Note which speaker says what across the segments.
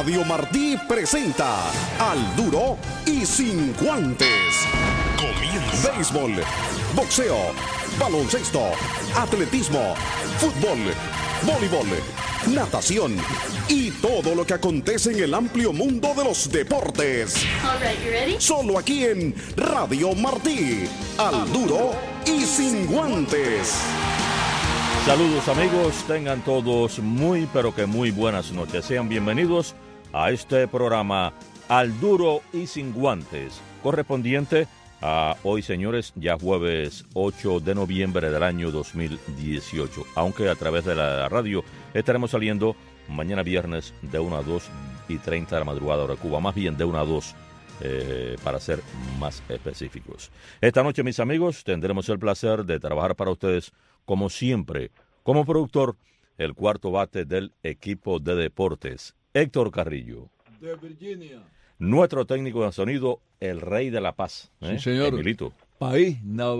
Speaker 1: Radio Martí presenta Al Duro y Sin Guantes. Comienza. Béisbol, boxeo, baloncesto, atletismo, fútbol, voleibol, natación y todo lo que acontece en el amplio mundo de los deportes.
Speaker 2: All right, you ready?
Speaker 1: Solo aquí en Radio Martí. Al Duro y Sin Guantes.
Speaker 3: Saludos amigos, tengan todos muy pero que muy buenas noches. Sean bienvenidos a este programa Al Duro y Sin Guantes, correspondiente a hoy, señores, ya jueves 8 de noviembre del año 2018. Aunque a través de la radio estaremos saliendo mañana viernes de 1 a 2 y 30 de la madrugada hora de Cuba, más bien de 1 a 2 para ser más específicos. Esta noche, mis amigos, tendremos el placer de trabajar para ustedes, como siempre, como productor, el cuarto bate del equipo de deportes, Héctor Carrillo.
Speaker 4: De Virginia.
Speaker 3: Nuestro técnico de sonido, el rey de la paz.
Speaker 4: Sí, señor.
Speaker 3: Emilito.
Speaker 4: País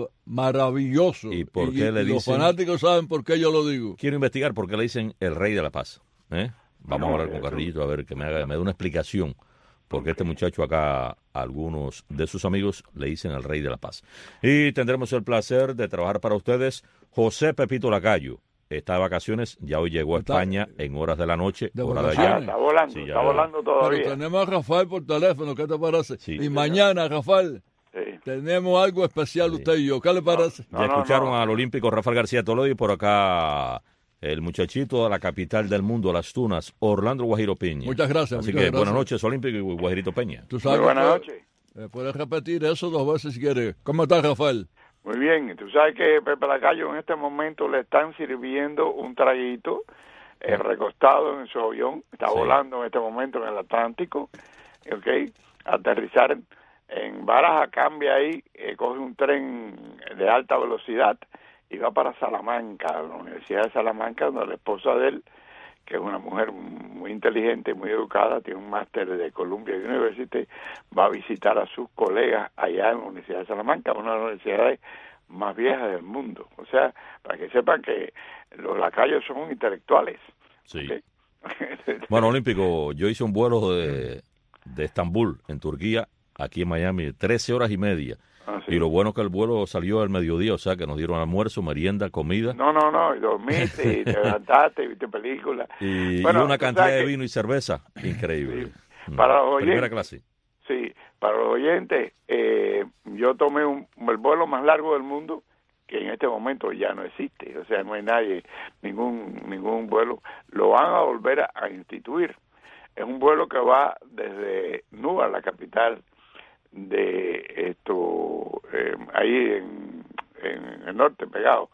Speaker 4: maravilloso.
Speaker 3: ¿Y por qué le dicen?
Speaker 4: Los fanáticos saben por qué yo lo digo.
Speaker 3: Quiero investigar por qué le dicen el rey de la paz. Vamos a hablar con Carrillito a ver que me dé una explicación. Porque este muchacho acá, algunos de sus amigos le dicen el rey de la paz. Y tendremos el placer de trabajar para ustedes José Pepito Lacayo. Está de vacaciones, ya hoy llegó a España en horas de la noche, hora de allá.
Speaker 5: Está volando,
Speaker 3: Sí,
Speaker 5: está volando todavía.
Speaker 4: Pero tenemos a Rafael por teléfono, ¿qué te parece?
Speaker 3: Sí.
Speaker 4: Y mañana, Rafael,
Speaker 5: Sí.
Speaker 4: tenemos algo especial usted y yo. ¿Qué le parece?
Speaker 3: Ya escucharon al olímpico Rafael García Toledo y por acá el muchachito de la capital del mundo, Las Tunas, Orlando Guajiro Peña.
Speaker 4: Muchas gracias.
Speaker 3: Así
Speaker 4: muchas
Speaker 3: que
Speaker 4: gracias.
Speaker 3: buenas noches, olímpico y Guajirito Peña.
Speaker 4: Tú
Speaker 5: Muy
Speaker 4: sabes
Speaker 5: buenas
Speaker 4: que
Speaker 5: noches.
Speaker 4: puedes repetir eso 2 veces si quieres. ¿Cómo estás, Rafael?
Speaker 5: Muy bien, tú sabes que Pepe Lacayo en este momento le están sirviendo un traguito recostado en su avión, está
Speaker 3: Sí.
Speaker 5: volando en este momento en el Atlántico, ¿ok? Aterrizar en Baraja, cambia ahí, coge un tren de alta velocidad y va para Salamanca, la Universidad de Salamanca, donde la esposa de él, que es una mujer muy inteligente, muy educada, tiene un máster de Columbia University, va a visitar a sus colegas allá en la Universidad de Salamanca, una de las universidades más viejas del mundo. O sea, para que sepan que los lacayos son intelectuales.
Speaker 3: Sí.
Speaker 5: ¿Okay?
Speaker 3: Bueno, olímpico, yo hice un vuelo de Estambul, en Turquía, aquí en Miami, 13 horas y media.
Speaker 5: Ah, sí.
Speaker 3: Y lo bueno es que el vuelo salió al mediodía, o sea que nos dieron almuerzo, merienda, comida.
Speaker 5: No, y dormiste, y te levantaste, y viste películas.
Speaker 3: Y
Speaker 5: Bueno,
Speaker 3: una
Speaker 5: tú
Speaker 3: cantidad
Speaker 5: sabes
Speaker 3: de
Speaker 5: que-
Speaker 3: vino y cerveza increíble.
Speaker 5: Sí. Para los
Speaker 3: Primera
Speaker 5: oyentes.
Speaker 3: clase.
Speaker 5: Sí, para los oyentes, yo tomé el vuelo más largo del mundo, que en este momento ya no existe, o sea, no hay nadie, ningún vuelo, lo van a volver a instituir. Es un vuelo que va desde Newark, la capital de ahí en el norte, pegado,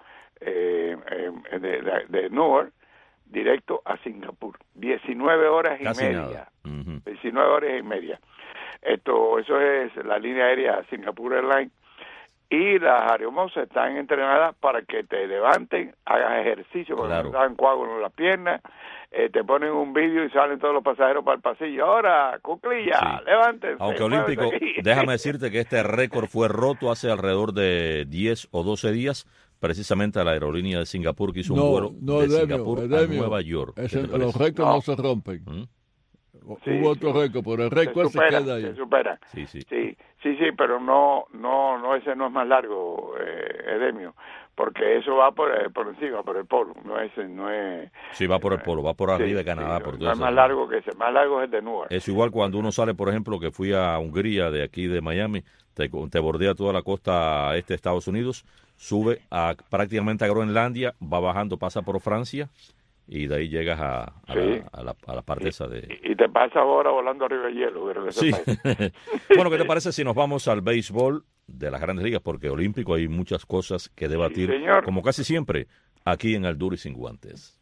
Speaker 5: de Newark, directo a Singapur. 19 horas y
Speaker 3: Casi
Speaker 5: media.
Speaker 3: nada. Ujú.
Speaker 5: 19 horas y media. Eso es la línea aérea Singapore Airlines. Y las aeromosas están entrenadas para que te levanten, hagas ejercicio, porque
Speaker 3: Claro.
Speaker 5: te dan coágulos en las piernas, te ponen un vídeo y salen todos los pasajeros para el pasillo. Ahora, cuclilla,
Speaker 3: Sí.
Speaker 5: levántense.
Speaker 3: Aunque olímpico,
Speaker 5: muévanse aquí.
Speaker 3: déjame decirte que este récord fue roto hace alrededor de 10 o 12 días, precisamente a la aerolínea de Singapur que hizo un vuelo de
Speaker 4: Edemio,
Speaker 3: Singapur a
Speaker 4: Edemio.
Speaker 3: Nueva York. ¿Qué te
Speaker 4: Los
Speaker 3: parece?
Speaker 4: récords
Speaker 5: No.
Speaker 4: no se rompen.
Speaker 3: ¿Mm?
Speaker 5: Sí,
Speaker 4: Hubo otro
Speaker 5: sí.
Speaker 4: récord, pero el récord se
Speaker 5: superan,
Speaker 4: queda ahí.
Speaker 5: se superan.
Speaker 3: Sí, sí.
Speaker 5: Sí, pero no, ese no es más largo, Edemio, porque eso va por encima, por el polo, no es.
Speaker 3: Sí, va por el polo, va por arriba de
Speaker 5: Sí,
Speaker 3: Canadá.
Speaker 5: sí,
Speaker 3: por
Speaker 5: no
Speaker 3: toda
Speaker 5: es
Speaker 3: esa
Speaker 5: más
Speaker 3: zona.
Speaker 5: largo que ese, más largo es el de Newark.
Speaker 3: Es igual cuando uno sale, por ejemplo, que fui a Hungría de aquí de Miami, te bordea toda la costa este de Estados Unidos, sube prácticamente a Groenlandia, va bajando, pasa por Francia y de ahí llegas a
Speaker 5: Sí.
Speaker 3: la parte esa de...
Speaker 5: Y te pasa ahora volando arriba del hielo, pero que
Speaker 3: Sí.
Speaker 5: sepas.
Speaker 3: Bueno, ¿qué te parece si nos vamos al béisbol de las Grandes Ligas? Porque olímpico hay muchas cosas que debatir,
Speaker 5: señor.
Speaker 3: como casi siempre, aquí en Al Duro y Sin Guantes.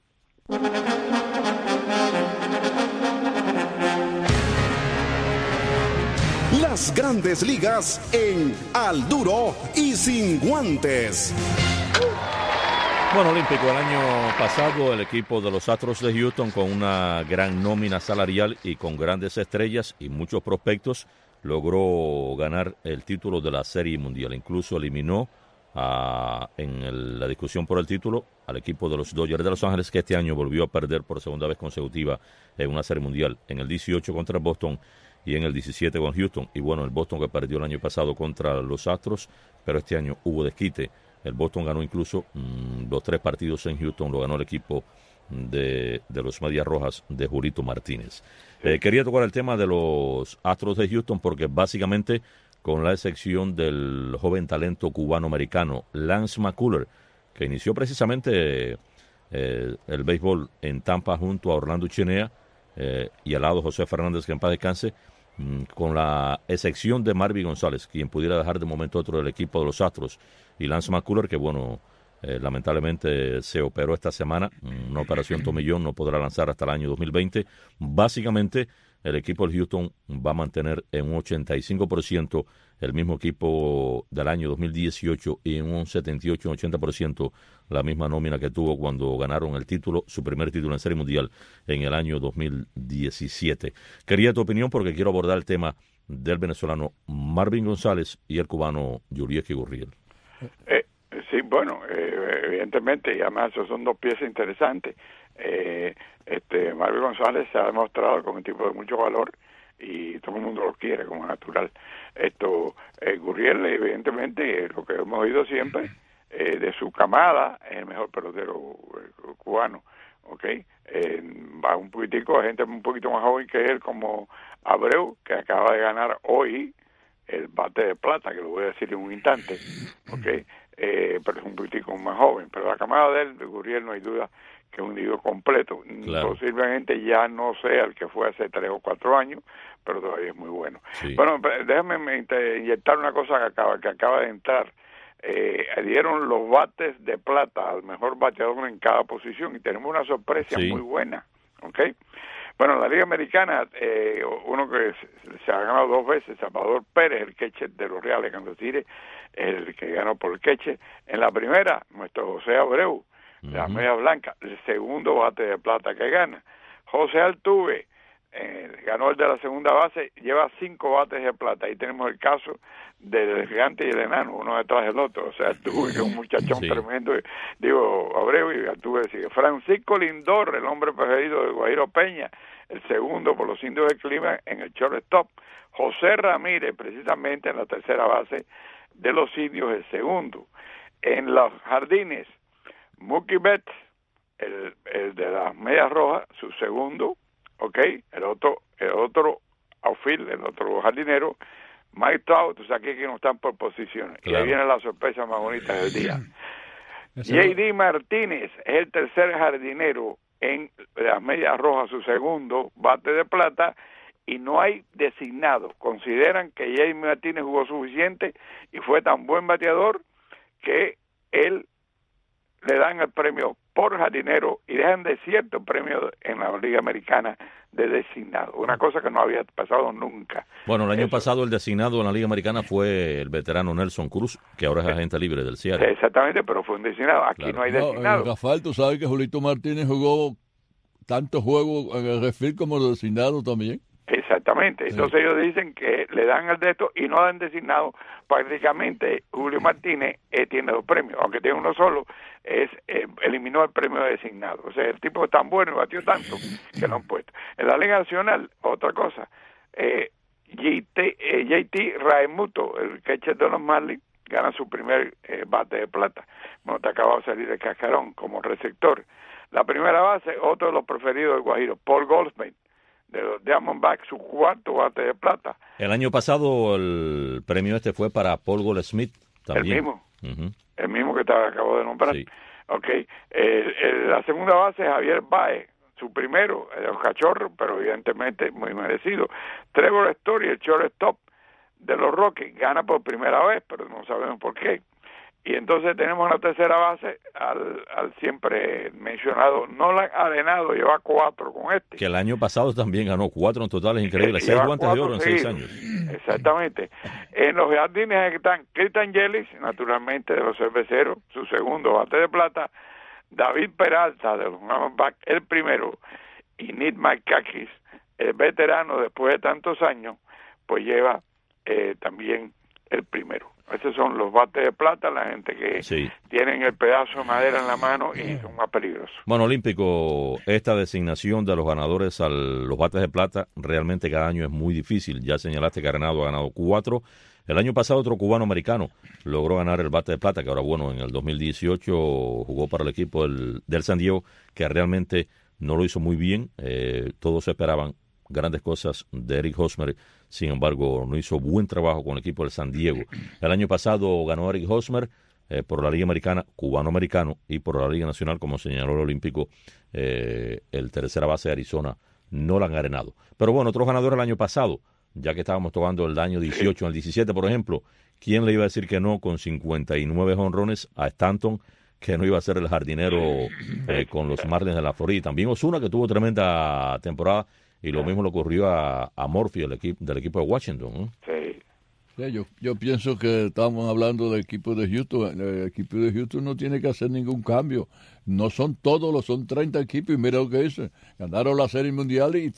Speaker 1: Las Grandes Ligas en Al Duro y Sin Guantes.
Speaker 3: Bueno, olímpico, el año pasado el equipo de los Astros de Houston, con una gran nómina salarial y con grandes estrellas y muchos prospectos, logró ganar el título de la Serie Mundial. Incluso eliminó en la discusión por el título al equipo de los Dodgers de Los Ángeles, que este año volvió a perder por segunda vez consecutiva en una serie mundial, en el 18 contra Boston y en el 17 con Houston. Y bueno, el Boston que perdió el año pasado contra los Astros, pero este año hubo desquite. El Boston ganó incluso los 3 partidos en Houston, lo ganó el equipo de los Medias Rojas de Julito Martínez. Quería tocar el tema de los Astros de Houston porque básicamente, con la excepción del joven talento cubano-americano Lance McCullers, que inició precisamente el béisbol en Tampa junto a Orlando Chenea y al lado José Fernández, que en paz descanse, con la excepción de Marvin González, quien pudiera dejar de momento a otro del equipo de los Astros, y Lance McCullers, que bueno, lamentablemente se operó esta semana, una operación tomillón, no podrá lanzar hasta el año 2020. Básicamente, el equipo de Houston va a mantener en un 85% el mismo equipo del año 2018 y en un 78-80% la misma nómina que tuvo cuando ganaron el título, su primer título en Serie Mundial en el año 2017. Quería tu opinión porque quiero abordar el tema del venezolano Marvin González y el cubano Yuriesky Gurriel.
Speaker 5: Sí, bueno, evidentemente, y además esos son 2 piezas interesantes. Marvin González se ha demostrado como un tipo de mucho valor y todo el mundo lo quiere como natural. Gurriel, evidentemente, lo que hemos oído siempre, de su camada, es el mejor pelotero cubano, ¿ok? Va un poquitico, gente un poquito más joven que él, como Abreu, que acaba de ganar hoy el bate de plata, que lo voy a decir en un instante, ¿ok? Pero es un poquitico más joven, pero la camada de él, de Gurriel, no hay duda que es un individuo completo. Claro. Posiblemente ya no sea el que fue hace 3 o 4 años, pero todavía es muy bueno. Sí. Bueno, déjame inyectar una cosa que acaba de entrar. Dieron los bates de plata al mejor bateador en cada posición y tenemos una sorpresa muy buena, ¿ok? Bueno, en la Liga Americana, uno que se ha ganado 2 veces, Salvador Pérez, el catcher de los Reales de Kansas City, el que ganó por el catcher. En la primera, nuestro José Abreu, de la Media Blanca, el segundo bate de plata que gana. José Altuve, ganó el de la segunda base, lleva 5 bates de plata. Ahí tenemos el caso del gigante y el enano, uno detrás del otro. O sea, Altuve, que es un muchachón tremendo, Abreu y Altuve sigue. Francisco Lindor, el hombre preferido de Guajiro Peña, el segundo por los Indios del Clima en el shortstop. José Ramírez, precisamente en la tercera base de los Indios, el segundo. En los jardines, Mookie Betts, el de las Medias Rojas, su segundo, ¿ok? El otro outfield, el otro jardinero, Mike Trout, o sea, aquí que no están por posiciones. Claro. Y ahí viene la sorpresa más bonita del día. J.D. Martínez es el tercer jardinero en las Medias Rojas, su segundo bate de plata, y no hay designado. Consideran que J.D. Martínez jugó suficiente y fue tan buen bateador que él le dan el premio por jardinero y dejan desierto el premio en la Liga Americana de designado, una cosa que no había pasado nunca.
Speaker 3: Bueno, el año pasado el designado en la Liga Americana fue el veterano Nelson Cruz, que ahora es agente libre del Seattle.
Speaker 5: Exactamente, pero fue un designado. Aquí no hay designado.
Speaker 4: Rafael, tú sabes que Julito Martínez jugó tantos juegos en el refil como designado también.
Speaker 5: Exactamente, entonces ellos dicen que le dan el de esto y no dan designado. Prácticamente Julio Martínez tiene 2 premios, aunque tiene uno solo, eliminó el premio de designado. O sea, el tipo es tan bueno y batió tanto que lo han puesto. En la Liga Nacional, otra cosa, JT Realmuto, el catcher de los Marlins, gana su primer bate de plata. Bueno, te acaba de salir el cascarón como receptor. La primera base, otro de los preferidos del Guajiro, Paul Goldschmidt, de los Diamondbacks, su 4º bate de plata.
Speaker 3: El año pasado el premio fue para Paul Goldschmidt también.
Speaker 5: El mismo que te acabo de nombrar. Sí. Okay. La segunda base es Javier Baez, su primero, los Cachorros, pero evidentemente muy merecido. Trevor Story, el shortstop de los Rockies, gana por primera vez, pero no sabemos por qué. Y entonces tenemos la tercera base al siempre mencionado Nolan Arenado, lleva 4 con este.
Speaker 3: Que el año pasado también ganó 4 en total, es increíble, 6 guantes de oro en 6 años.
Speaker 5: Exactamente. En los jardines están Cristian Yelich, naturalmente de los Cerveceros, su segundo bate de plata, David Peralta de los Diamondbacks, el primero, y Nick Markakis, el veterano después de tantos años, pues lleva también el primero. Esos son los bates de plata, la gente que tienen el pedazo de madera en la mano y son más peligrosos.
Speaker 3: Bueno, Olímpico, esta designación de los ganadores a los bates de plata realmente cada año es muy difícil. Ya señalaste que Arenado ha ganado 4. El año pasado otro cubano-americano logró ganar el bate de plata, que ahora, bueno, en el 2018 jugó para el equipo del San Diego, que realmente no lo hizo muy bien. Todos esperaban grandes cosas de Eric Hosmer, sin embargo, no hizo buen trabajo con el equipo del San Diego. El año pasado ganó Eric Hosmer por la Liga Americana, cubano-americano, y por la Liga Nacional, como señaló el Olímpico, el tercera base de Arizona no la han arenado. Pero bueno, otros ganadores el año pasado, ya que estábamos tomando el año 18, en el 17, por ejemplo, ¿quién le iba a decir que no con 59 jonrones a Stanton, que no iba a ser el jardinero con los Marlins de la Florida? También Ozuna, que tuvo tremenda temporada, y lo mismo le ocurrió a Murphy, del equipo de Washington, ¿no?
Speaker 5: Sí.
Speaker 4: Sí, yo pienso que estamos hablando del equipo de Houston. El equipo de Houston no tiene que hacer ningún cambio. No son todos, son 30 equipos, y mira lo que hice. Ganaron la Serie Mundial y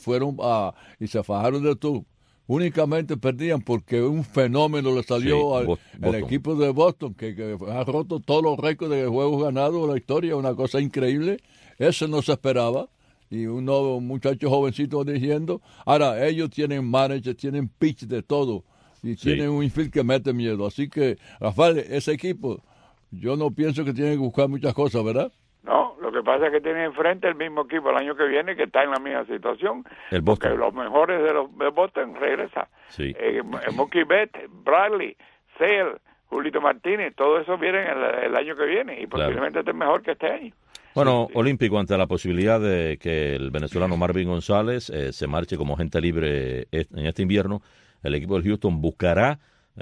Speaker 4: y se fajaron de todo. Únicamente perdían porque un fenómeno le salió al equipo de Boston, que ha roto todos los récords de juegos ganados de la historia, una cosa increíble. Eso no se esperaba. Y un muchacho jovencito diciendo, ahora ellos tienen manager, tienen pitch de todo, y tienen un infield que mete miedo. Así que, Rafael, ese equipo, yo no pienso que tienen que buscar muchas cosas, ¿verdad?
Speaker 5: No, lo que pasa es que tiene enfrente el mismo equipo el año que viene, que está en la misma situación.
Speaker 3: El Boston.
Speaker 5: Porque los mejores de Boston regresan.
Speaker 3: Sí.
Speaker 5: Mookie Betts, Bradley, Sale, Julito Martínez, todo eso viene el año que viene, y posiblemente esté mejor que este año.
Speaker 3: Bueno, Olímpico, ante la posibilidad de que el venezolano Marvin González se marche como agente libre en este invierno, el equipo del Houston buscará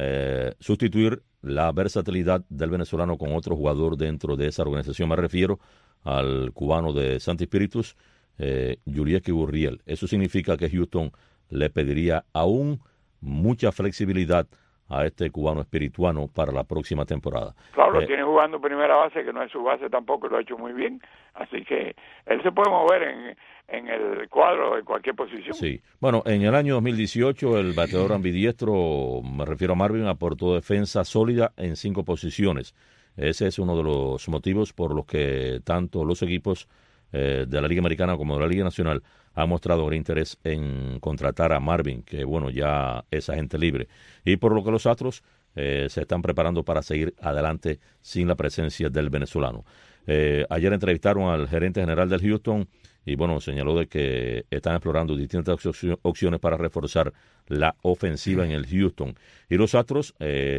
Speaker 3: sustituir la versatilidad del venezolano con otro jugador dentro de esa organización. Me refiero al cubano de Santi Espíritus, Yurieki Gurriel. Eso significa que Houston le pediría aún mucha flexibilidad a este cubano espirituano para la próxima temporada.
Speaker 5: Claro, lo tiene jugando primera base, que no es su base tampoco, lo ha hecho muy bien, así que él se puede mover en el cuadro de cualquier posición.
Speaker 3: Sí, bueno, en el año 2018 el bateador ambidiestro, me refiero a Marvin, aportó defensa sólida en 5 posiciones. Ese es uno de los motivos por los que tanto los equipos de la Liga Americana como de la Liga Nacional han mostrado gran interés en contratar a Marvin, que bueno, ya es agente libre, y por lo que los Astros se están preparando para seguir adelante sin la presencia del venezolano. Ayer entrevistaron al gerente general del Houston y bueno, señaló de que están explorando distintas opciones para reforzar la ofensiva en el Houston. Y los Astros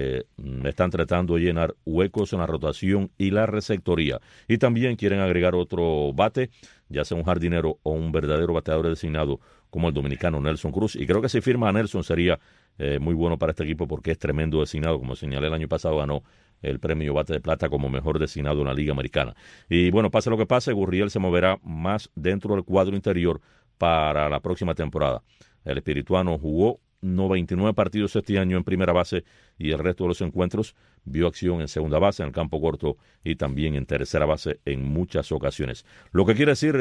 Speaker 3: están tratando de llenar huecos en la rotación y la receptoría. Y también quieren agregar otro bate, ya sea un jardinero o un verdadero bateador designado como el dominicano Nelson Cruz. Y creo que si firma a Nelson sería muy bueno para este equipo porque es tremendo designado. Como señalé, el año pasado ganó el premio Bate de Plata como mejor designado en la Liga Americana. Y bueno, pase lo que pase, Gurriel se moverá más dentro del cuadro interior para la próxima temporada. El espirituano jugó 99 partidos este año en primera base y el resto de los encuentros vio acción en segunda base, en el campo corto y también en tercera base en muchas ocasiones. Lo que quiere decir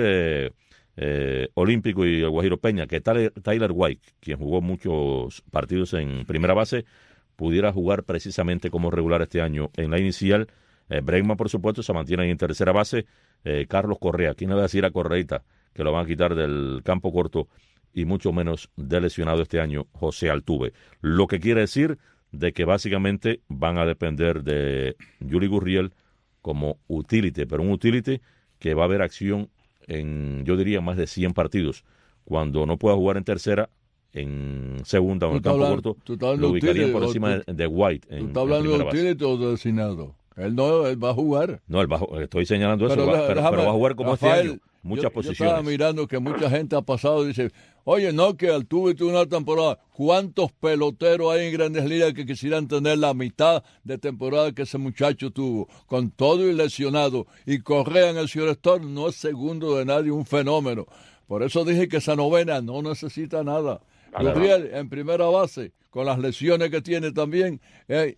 Speaker 3: Olímpico y el Guajiro Peña, que Tyler White, quien jugó muchos partidos en primera base, pudiera jugar precisamente como regular este año en la inicial. Bregman, por supuesto, se mantiene ahí en tercera base. Carlos Correa, ¿quién le va a decir a Correita que lo van a quitar del campo corto? Y mucho menos de lesionado este año José Altuve. Lo que quiere decir de que básicamente van a depender de Yuri Gurriel como utility, pero un utility que va a haber acción en, yo diría, más de 100 partidos. Cuando no pueda jugar en tercera, en segunda o en el campo corto, lo ubicarían por encima de White.
Speaker 4: ¿Tú estás hablando de utility o de designado? Él va a jugar.
Speaker 3: No, estoy señalando eso, pero va a jugar como
Speaker 4: Rafael,
Speaker 3: este año. Muchas posiciones.
Speaker 4: Yo estaba mirando que mucha gente ha pasado y dice, oye, no, que Altuve tuvo una temporada. ¿Cuántos peloteros hay en Grandes Ligas que quisieran tener la mitad de temporada que ese muchacho tuvo? Con todo y lesionado. Y Correa en el Ciudad no es segundo de nadie, un fenómeno. Por eso dije que esa novena no necesita nada. Gabriel en primera base, con las lesiones que tiene también,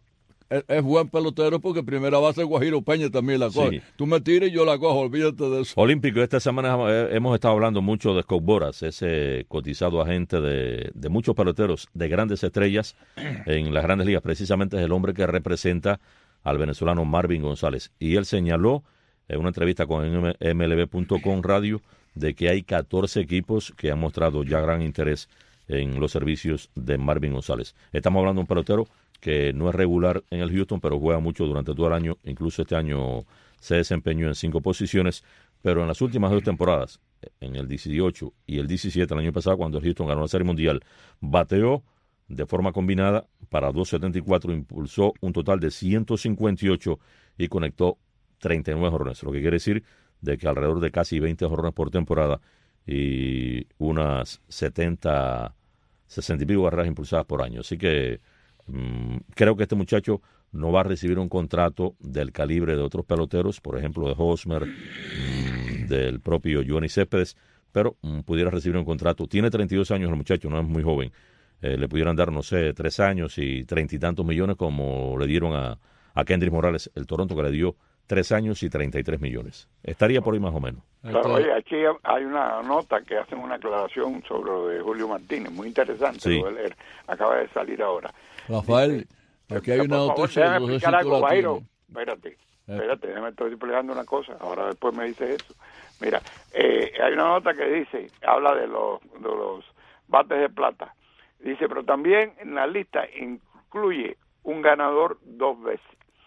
Speaker 4: es buen pelotero porque primera base Guajiro Peña también la coge.
Speaker 3: Sí.
Speaker 4: Tú me tiras y yo la cojo, olvídate de eso.
Speaker 3: Olímpico, esta semana hemos estado hablando mucho de Scott Boras, ese cotizado agente de muchos peloteros de grandes estrellas en las grandes ligas. Precisamente es el hombre que representa al venezolano Marvin González. Y él señaló en una entrevista con MLB.com Radio de que hay 14 equipos que han mostrado ya gran interés en los servicios de Marvin González. Estamos hablando de un pelotero que no es regular en el Houston, pero juega mucho durante todo el año. Incluso este año se desempeñó en 5 posiciones, pero en las últimas 2 temporadas, en el 18 y el 17, el año pasado, cuando el Houston ganó la Serie Mundial, bateó de forma combinada para 274, impulsó un total de 158 y conectó 39 jonrones, lo que quiere decir de que alrededor de casi 20 jonrones por temporada y unas 60 y pico carreras impulsadas por año. Así que creo que este muchacho no va a recibir un contrato del calibre de otros peloteros, por ejemplo de Hosmer, del propio Johnny Céspedes, pero pudiera recibir un contrato. Tiene 32 años el muchacho, no es muy joven. Le pudieran dar, no sé, 3 años y 30 y tantos millones como le dieron a Kendrick Morales, el Toronto, que le dio 3 años y 33 millones. Estaría por ahí más o menos.
Speaker 5: Claro, oye, aquí hay una nota que hacen una aclaración sobre lo de Julio Martínez, muy interesante,
Speaker 3: sí.
Speaker 5: Lo voy a leer, acaba de salir ahora.
Speaker 4: Rafael, aquí hay una noticia.
Speaker 5: Déjame explicar algo, Guajiro. Espérate, déjame estoy explicando una cosa, ahora después me dice eso. Mira, hay una nota que dice, habla de los bates de plata. Dice, pero también en la lista incluye un ganador 2 veces.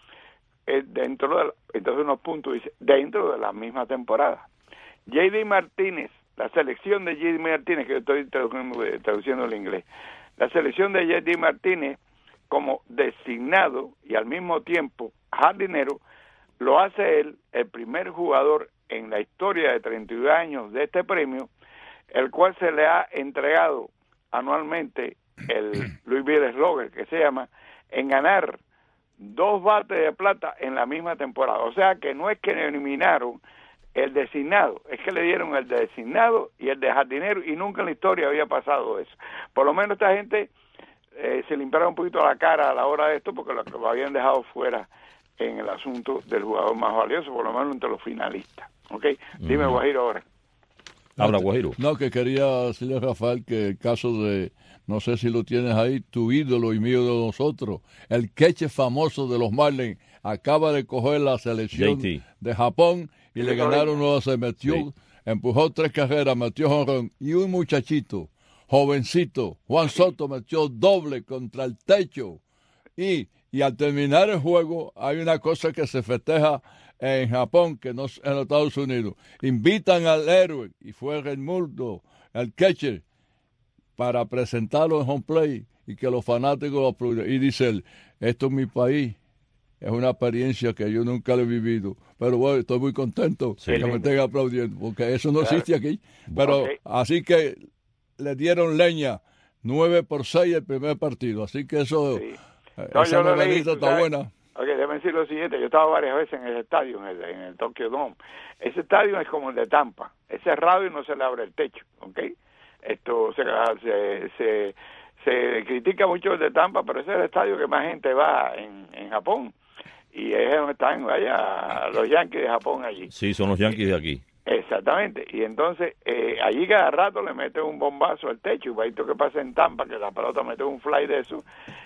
Speaker 5: Entonces unos puntos dice, dentro de la misma temporada. J.D. Martínez, la selección de J.D. Martínez, que yo estoy traduciendo el inglés, la selección de J.D. Martínez como designado y al mismo tiempo jardinero, lo hace él, el primer jugador en la historia de 32 años de este premio, el cual se le ha entregado anualmente el Louisville Slugger, que se llama, en ganar 2 bates de plata en la misma temporada. O sea que no es que eliminaron el designado, es que le dieron el designado y el de jardinero y nunca en la historia había pasado eso. Por lo menos esta gente se limpiaron un poquito la cara a la hora de esto porque lo habían dejado fuera en el asunto del jugador más valioso, por lo menos entre los finalistas. ¿Ok? Dime, Guajiro, ahora.
Speaker 3: Habla, Guajiro.
Speaker 4: No, que quería decirle a Rafael que el caso de, no sé si lo tienes ahí, tu ídolo y mío de nosotros, el queche famoso de los Marlins, acaba de coger la selección
Speaker 3: JT
Speaker 4: de Japón y le ganaron 9, se metió, sí, empujó 3 carreras, metió jonrón, y un muchachito, jovencito, Juan Soto, metió doble contra el techo, y al terminar el juego hay una cosa que se festeja en Japón, que no en los Estados Unidos. Invitan al héroe, y fue Raimundo, el catcher, para presentarlo en home play y que los fanáticos lo aplauden. Y dice él, esto es mi país, es una experiencia que yo nunca lo he vivido. Pero bueno, estoy muy contento que me estén aplaudiendo, porque eso no existe aquí. Pero así que le dieron leña, 9-6 el primer partido. Así que eso, esa novelita está buena.
Speaker 5: Ok, déjame decir lo siguiente, yo he estado varias veces en ese estadio, en el Tokyo Dome. Ese estadio es como el de Tampa, es cerrado y no se le abre el techo, ¿ok? Esto se critica mucho el de Tampa, pero ese es el estadio que más gente va en Japón. Y es donde están, vaya, los Yankees de Japón allí.
Speaker 3: Sí, son los Yankees de aquí.
Speaker 5: Exactamente, y entonces allí cada rato le meten un bombazo al techo, y esto que pasa en Tampa, que la pelota mete un fly de eso,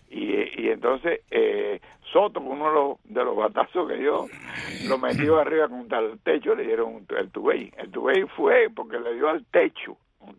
Speaker 5: y entonces Soto, uno de los batazos que dio, lo metió arriba contra el techo, le dieron el tubey fue porque le dio al techo, ¿ok?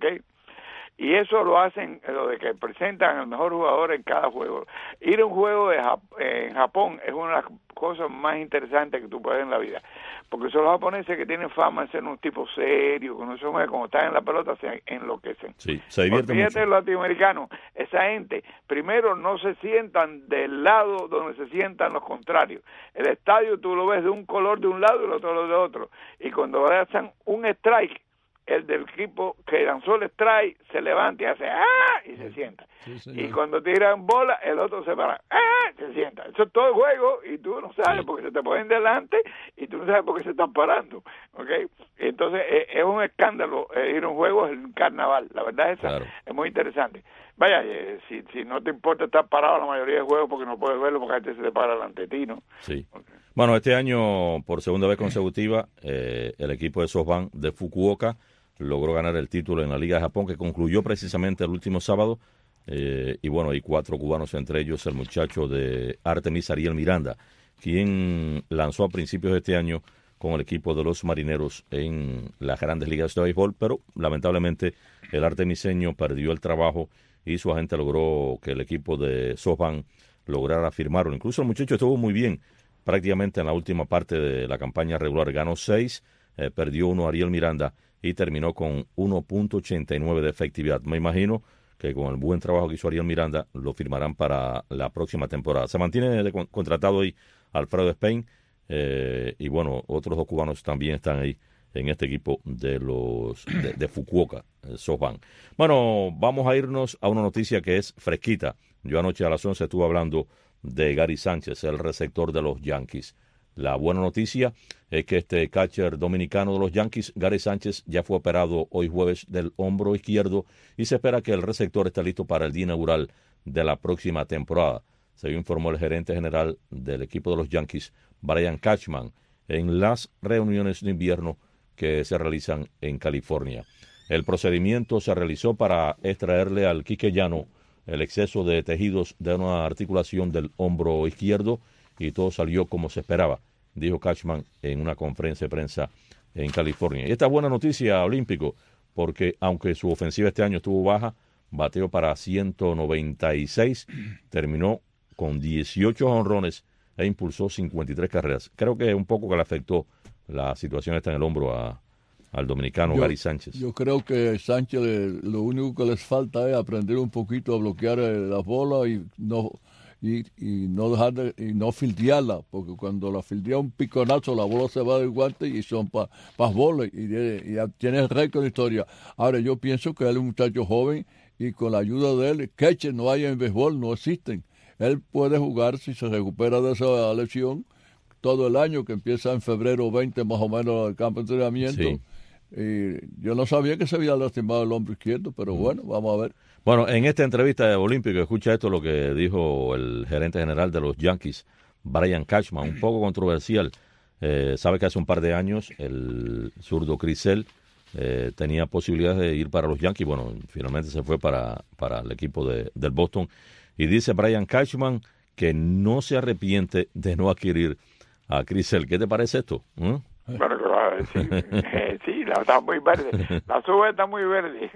Speaker 5: Y eso lo hacen, lo de que presentan al mejor jugador en cada juego. Ir a un juego en Japón es una de las cosas más interesantes que tú puedes ver en la vida. Porque son los japoneses que tienen fama de ser unos tipos serios, que no son, como están en la pelota, se enloquecen.
Speaker 3: Sí, se divierten mucho.
Speaker 5: Fíjate, los latinoamericanos, esa gente, primero no se sientan del lado donde se sientan los contrarios. El estadio tú lo ves de un color de un lado y el otro de otro. Y cuando hacen un strike, el del equipo que lanzó el strike se levanta y hace ¡ah! Y se sienta.
Speaker 4: Sí,
Speaker 5: y cuando tiran bola, el otro se para ¡ah! Se sienta. Eso es todo el juego y tú no sabes porque se te ponen delante y tú no sabes por qué se están parando. ¿Okay? Entonces es un escándalo ir a un juego, es un carnaval. La verdad es muy interesante. Vaya, si no te importa estar parado la mayoría de juegos porque no puedes verlo porque a veces se te para delante de ti, ¿no?
Speaker 3: Sí. Okay. Bueno, este año, por segunda vez consecutiva, el equipo de SoftBank de Fukuoka logró ganar el título en la Liga de Japón, que concluyó precisamente el último sábado. Y bueno, hay 4 cubanos, entre ellos el muchacho de Artemis Ariel Miranda, quien lanzó a principios de este año con el equipo de los Marineros en las grandes ligas de béisbol, pero lamentablemente el artemiseño perdió el trabajo y su agente logró que el equipo de SoftBank lograra firmarlo. Incluso el muchacho estuvo muy bien prácticamente en la última parte de la campaña regular. Ganó 6, perdió 1 Ariel Miranda y terminó con 1.89 de efectividad. Me imagino que con el buen trabajo que hizo Ariel Miranda lo firmarán para la próxima temporada. Se mantiene contratado ahí Alfredo Spain y bueno, otros 2 cubanos también están ahí en este equipo de los de Fukuoka, SoftBank. Bueno, vamos a irnos a una noticia que es fresquita. Yo anoche a las 11 estuve hablando de Gary Sánchez, el receptor de los Yankees. La buena noticia es que este catcher dominicano de los Yankees, Gary Sánchez, ya fue operado hoy jueves del hombro izquierdo y se espera que el receptor esté listo para el día inaugural de la próxima temporada. Se informó el gerente general del equipo de los Yankees, Brian Cashman, en las reuniones de invierno que se realizan en California. El procedimiento se realizó para extraerle al quiqueyano el exceso de tejidos de una articulación del hombro izquierdo y todo salió como se esperaba, dijo Cashman en una conferencia de prensa en California. Y esta es buena noticia, Olímpico, porque aunque su ofensiva este año estuvo baja, bateó para 196, terminó con 18 jonrones e impulsó 53 carreras. Creo que un poco que le afectó la situación esta en el hombro al dominicano Gary Sánchez.
Speaker 4: Yo creo que Sánchez lo único que les falta es aprender un poquito a bloquear las bolas y no dejar y no fildearla, porque cuando la fildea un piconazo la bola se va del guante y son para bolas y ya tiene el récord de historia. Ahora yo pienso que él es un muchacho joven y con la ayuda de él, catcher no hay en béisbol, no existen. Él puede jugar si se recupera de esa lesión todo el año, que empieza en febrero 20 más o menos el campo de entrenamiento. Sí. Y yo no sabía que se había lastimado el hombro izquierdo, pero bueno, vamos a ver.
Speaker 3: Bueno, en esta entrevista de Olímpico, escucha esto lo que dijo el gerente general de los Yankees, Brian Cashman, un poco controversial. Sabe que hace un par de años el zurdo Chris Sale tenía posibilidades de ir para los Yankees. Bueno, finalmente se fue para el equipo del Boston. Y dice Brian Cashman que no se arrepiente de no adquirir a Chris Sale. ¿Qué te parece esto?
Speaker 5: Bueno, sí, está muy verde. La suba está muy verde.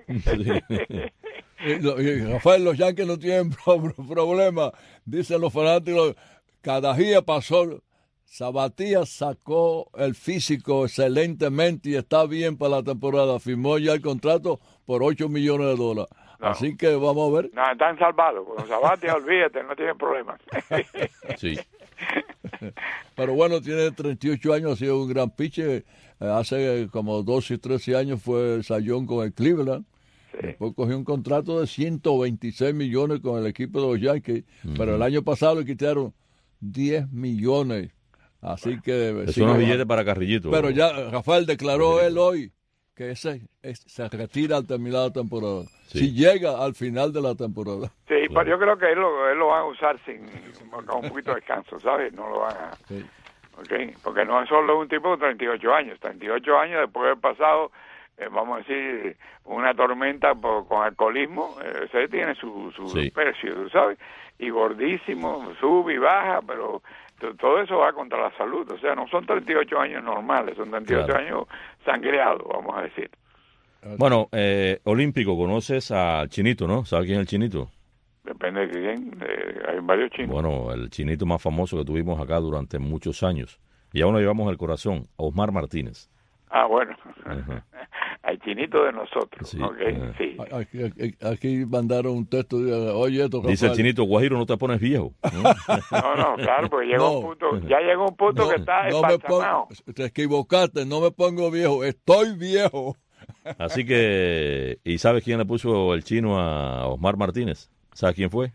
Speaker 4: Rafael, los Yankees no tienen problema. Dicen los fanáticos, cada día pasó, Sabathia sacó el físico excelentemente y está bien para la temporada. Firmó ya el contrato por $8 millones. No. Así que vamos a ver.
Speaker 5: No, están salvados. Con Sabathia, olvídate, no tienen problemas.
Speaker 3: Sí.
Speaker 4: Pero bueno, tiene 38 años, ha sido un gran pitcher. Hace como 12 y 13 años fue Sayón con el Cleveland. Sí. Después cogió un contrato de 126 millones con el equipo de los Yankees. Pero el año pasado le quitaron 10 millones. Así que...
Speaker 3: Es unos billetes para Carrillito.
Speaker 4: Pero ya Rafael declaró él hoy que se retira al terminar la temporada. Sí. Si llega al final de la temporada.
Speaker 5: Sí, claro. Pero yo creo que él lo van a usar con un poquito de descanso, ¿sabes? No lo van a... Sí. Okay. Porque no es solo un tipo de 38 años. 38 años después de haber pasado, vamos a decir, una tormenta con alcoholismo. Ese tiene su precio, ¿sabes? Y gordísimo, sube y baja, pero... todo eso va contra la salud, o sea, no son 38 años normales, son 38 años sangreados, vamos a decir.
Speaker 3: Bueno, Olímpico, conoces al Chinito, ¿no? ¿Sabes quién es el Chinito?
Speaker 5: Depende de quién, hay varios chinos.
Speaker 3: Bueno, el Chinito más famoso que tuvimos acá durante muchos años, y aún lo llevamos en el corazón, Osmar Martínez.
Speaker 5: Ah, bueno, al Chinito de nosotros,
Speaker 3: sí,
Speaker 5: okay, sí.
Speaker 4: Aquí mandaron un texto, oye, esto,
Speaker 3: dice el Chinito, Guajiro, no te pones viejo.
Speaker 5: No, claro, porque ya llegó un punto que está embalsamado.
Speaker 4: Te equivocaste, no me pongo viejo, estoy viejo.
Speaker 3: Así que, ¿y sabes quién le puso el chino a Osmar Martínez? ¿Sabes quién fue?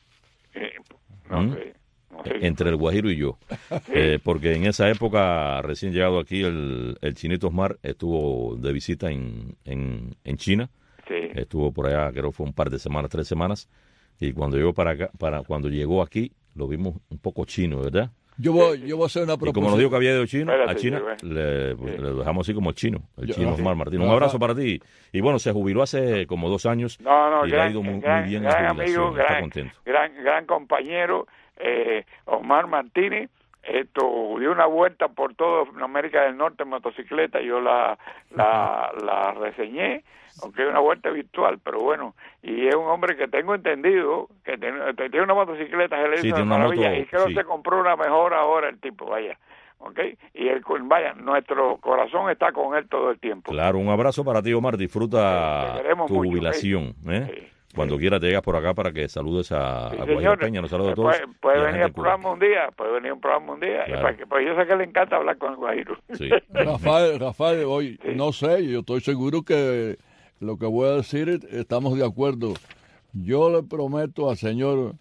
Speaker 5: No sé.
Speaker 3: Entre el Guajiro y yo. Porque en esa época, recién llegado aquí, el chinito Osmar estuvo de visita en China.
Speaker 5: Sí.
Speaker 3: Estuvo por allá, creo que fue un par de semanas, 3 semanas. Y cuando llegó cuando llegó aquí, lo vimos un poco chino, ¿verdad?
Speaker 4: Yo voy a hacer una propuesta.
Speaker 3: Y como nos dijo que había ido chino,
Speaker 5: Espérate,
Speaker 3: a China,
Speaker 5: sí,
Speaker 3: le dejamos así como el chino Osmar Martínez. Un
Speaker 4: Rafa.
Speaker 3: abrazo para ti. Y bueno, se jubiló hace como 2 años y le ha ido muy bien en la
Speaker 5: gran
Speaker 3: jubilación.
Speaker 5: amigo,
Speaker 3: Está contento.
Speaker 5: gran compañero, Osmar Martínez. Dio una vuelta por toda América del Norte en motocicleta. Yo la reseñé, aunque es una vuelta virtual, pero bueno, y es un hombre que tengo entendido que tiene una motocicleta,
Speaker 3: Sí, tiene una moto,
Speaker 5: y creo que
Speaker 3: sí.
Speaker 5: se compró una mejor ahora el tipo, vaya, ¿ok? Y nuestro corazón está con él todo el tiempo.
Speaker 3: Claro, un abrazo para ti, Omar. Disfruta
Speaker 5: Te queremos
Speaker 3: tu
Speaker 5: mucho,
Speaker 3: jubilación.
Speaker 5: Sí.
Speaker 3: Cuando quieras te llegas por acá para que saludes a Guajiro
Speaker 5: señor.
Speaker 3: Peña. Nos saludos a todos.
Speaker 5: Puede
Speaker 3: y a la
Speaker 5: venir
Speaker 3: gente
Speaker 5: al programa un día,
Speaker 3: Claro.
Speaker 5: porque yo sé que le encanta hablar con el Guajiro.
Speaker 3: Sí.
Speaker 4: Rafael, hoy no sé, yo estoy seguro que lo que voy a decir estamos de acuerdo. Yo le prometo al señor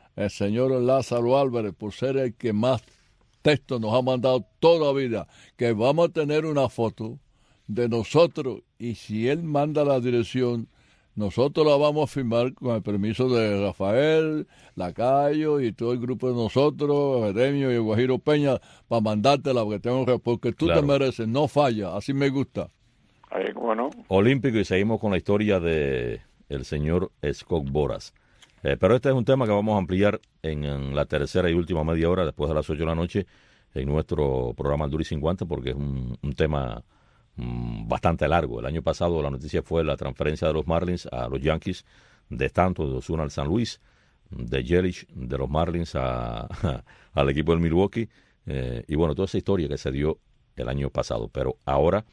Speaker 4: Lázaro Álvarez, por ser el que más texto nos ha mandado toda la vida, que vamos a tener una foto de nosotros y si él manda la dirección, nosotros la vamos a firmar con el permiso de Rafael, Lacayo y todo el grupo de nosotros, Jeremio y el Guajiro Peña, para mandártela, porque tú
Speaker 3: Claro.
Speaker 4: te mereces, no falla, así me gusta.
Speaker 5: Ahí, ¿cómo no?
Speaker 3: Olímpico, y seguimos con la historia de el señor Scott Boras. Pero este es un tema que vamos a ampliar en la tercera y última media hora, después de las 8 de la noche, en nuestro programa Al Duro y Sin Guantes, porque es un tema bastante largo. El año pasado la noticia fue la transferencia de los Marlins a los Yankees, de Stanton, de Osuna al San Luis, de Yelich, de los Marlins al equipo del Milwaukee, y bueno, toda esa historia que se dio el año pasado. Pero ahora,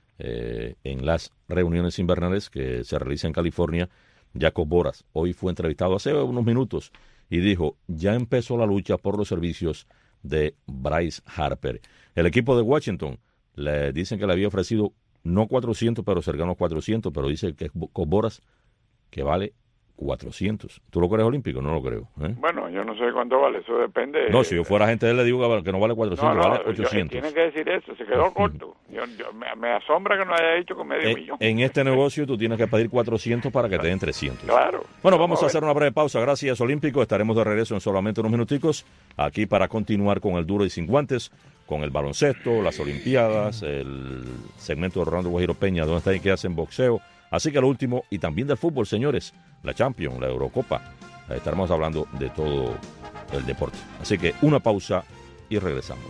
Speaker 3: en las reuniones invernales que se realizan en California, Jacob Boras hoy fue entrevistado hace unos minutos y dijo, ya empezó la lucha por los servicios de Bryce Harper. El equipo de Washington le dicen que le había ofrecido no 400, pero cercano a 400, pero dice que con Boras que vale 400. ¿Tú lo crees, Olímpico? No lo creo.
Speaker 5: Bueno, yo no sé cuánto vale, eso depende.
Speaker 3: No, si yo fuera agente de él le digo que no vale 400, vale 800.
Speaker 5: Tiene que decir eso, se quedó corto. Me asombra que no haya dicho con medio millón.
Speaker 3: En este negocio tú tienes que pedir 400 para que te den 300.
Speaker 5: Claro.
Speaker 3: Bueno, vamos a hacer una breve pausa. Gracias, Olímpico. Estaremos de regreso en solamente unos minuticos aquí para continuar con el Duro y Sin Guantes, con el baloncesto, las Olimpiadas, el segmento de Rolando Guajiro Peña, donde está y qué hacen boxeo. Así que lo último, y también del fútbol, señores, la Champions, la Eurocopa. Estaremos hablando de todo el deporte. Así que una pausa y regresamos.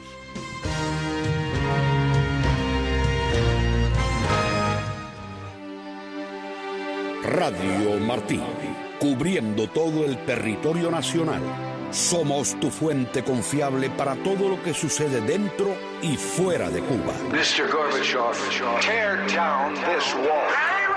Speaker 1: Radio Martí, cubriendo todo el territorio nacional. Somos tu fuente confiable para todo lo que sucede dentro y fuera de Cuba.
Speaker 2: Mr. Gorbachev, tear down this wall.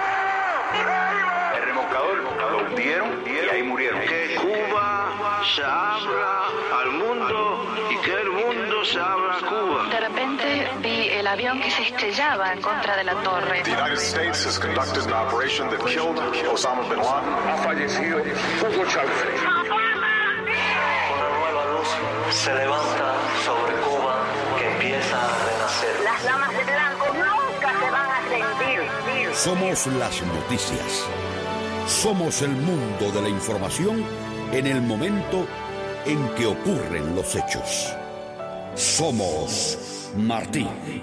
Speaker 2: El remolcador lo hundieron y ahí murieron.
Speaker 6: Que Cuba se abra al mundo y que el mundo se abra a Cuba.
Speaker 7: De repente vi el avión que se estrellaba en contra de la torre.
Speaker 8: The United States has conducted an operation that killed Osama bin Laden.
Speaker 2: Ha fallecido Hugo Chávez.
Speaker 6: Una nueva luz se levanta sobre Cuba que empieza a renacer.
Speaker 9: Las damas de blanco nunca se van a rendir.
Speaker 1: Somos las noticias. Somos el mundo de la información en el momento en que ocurren los hechos. Somos Martí.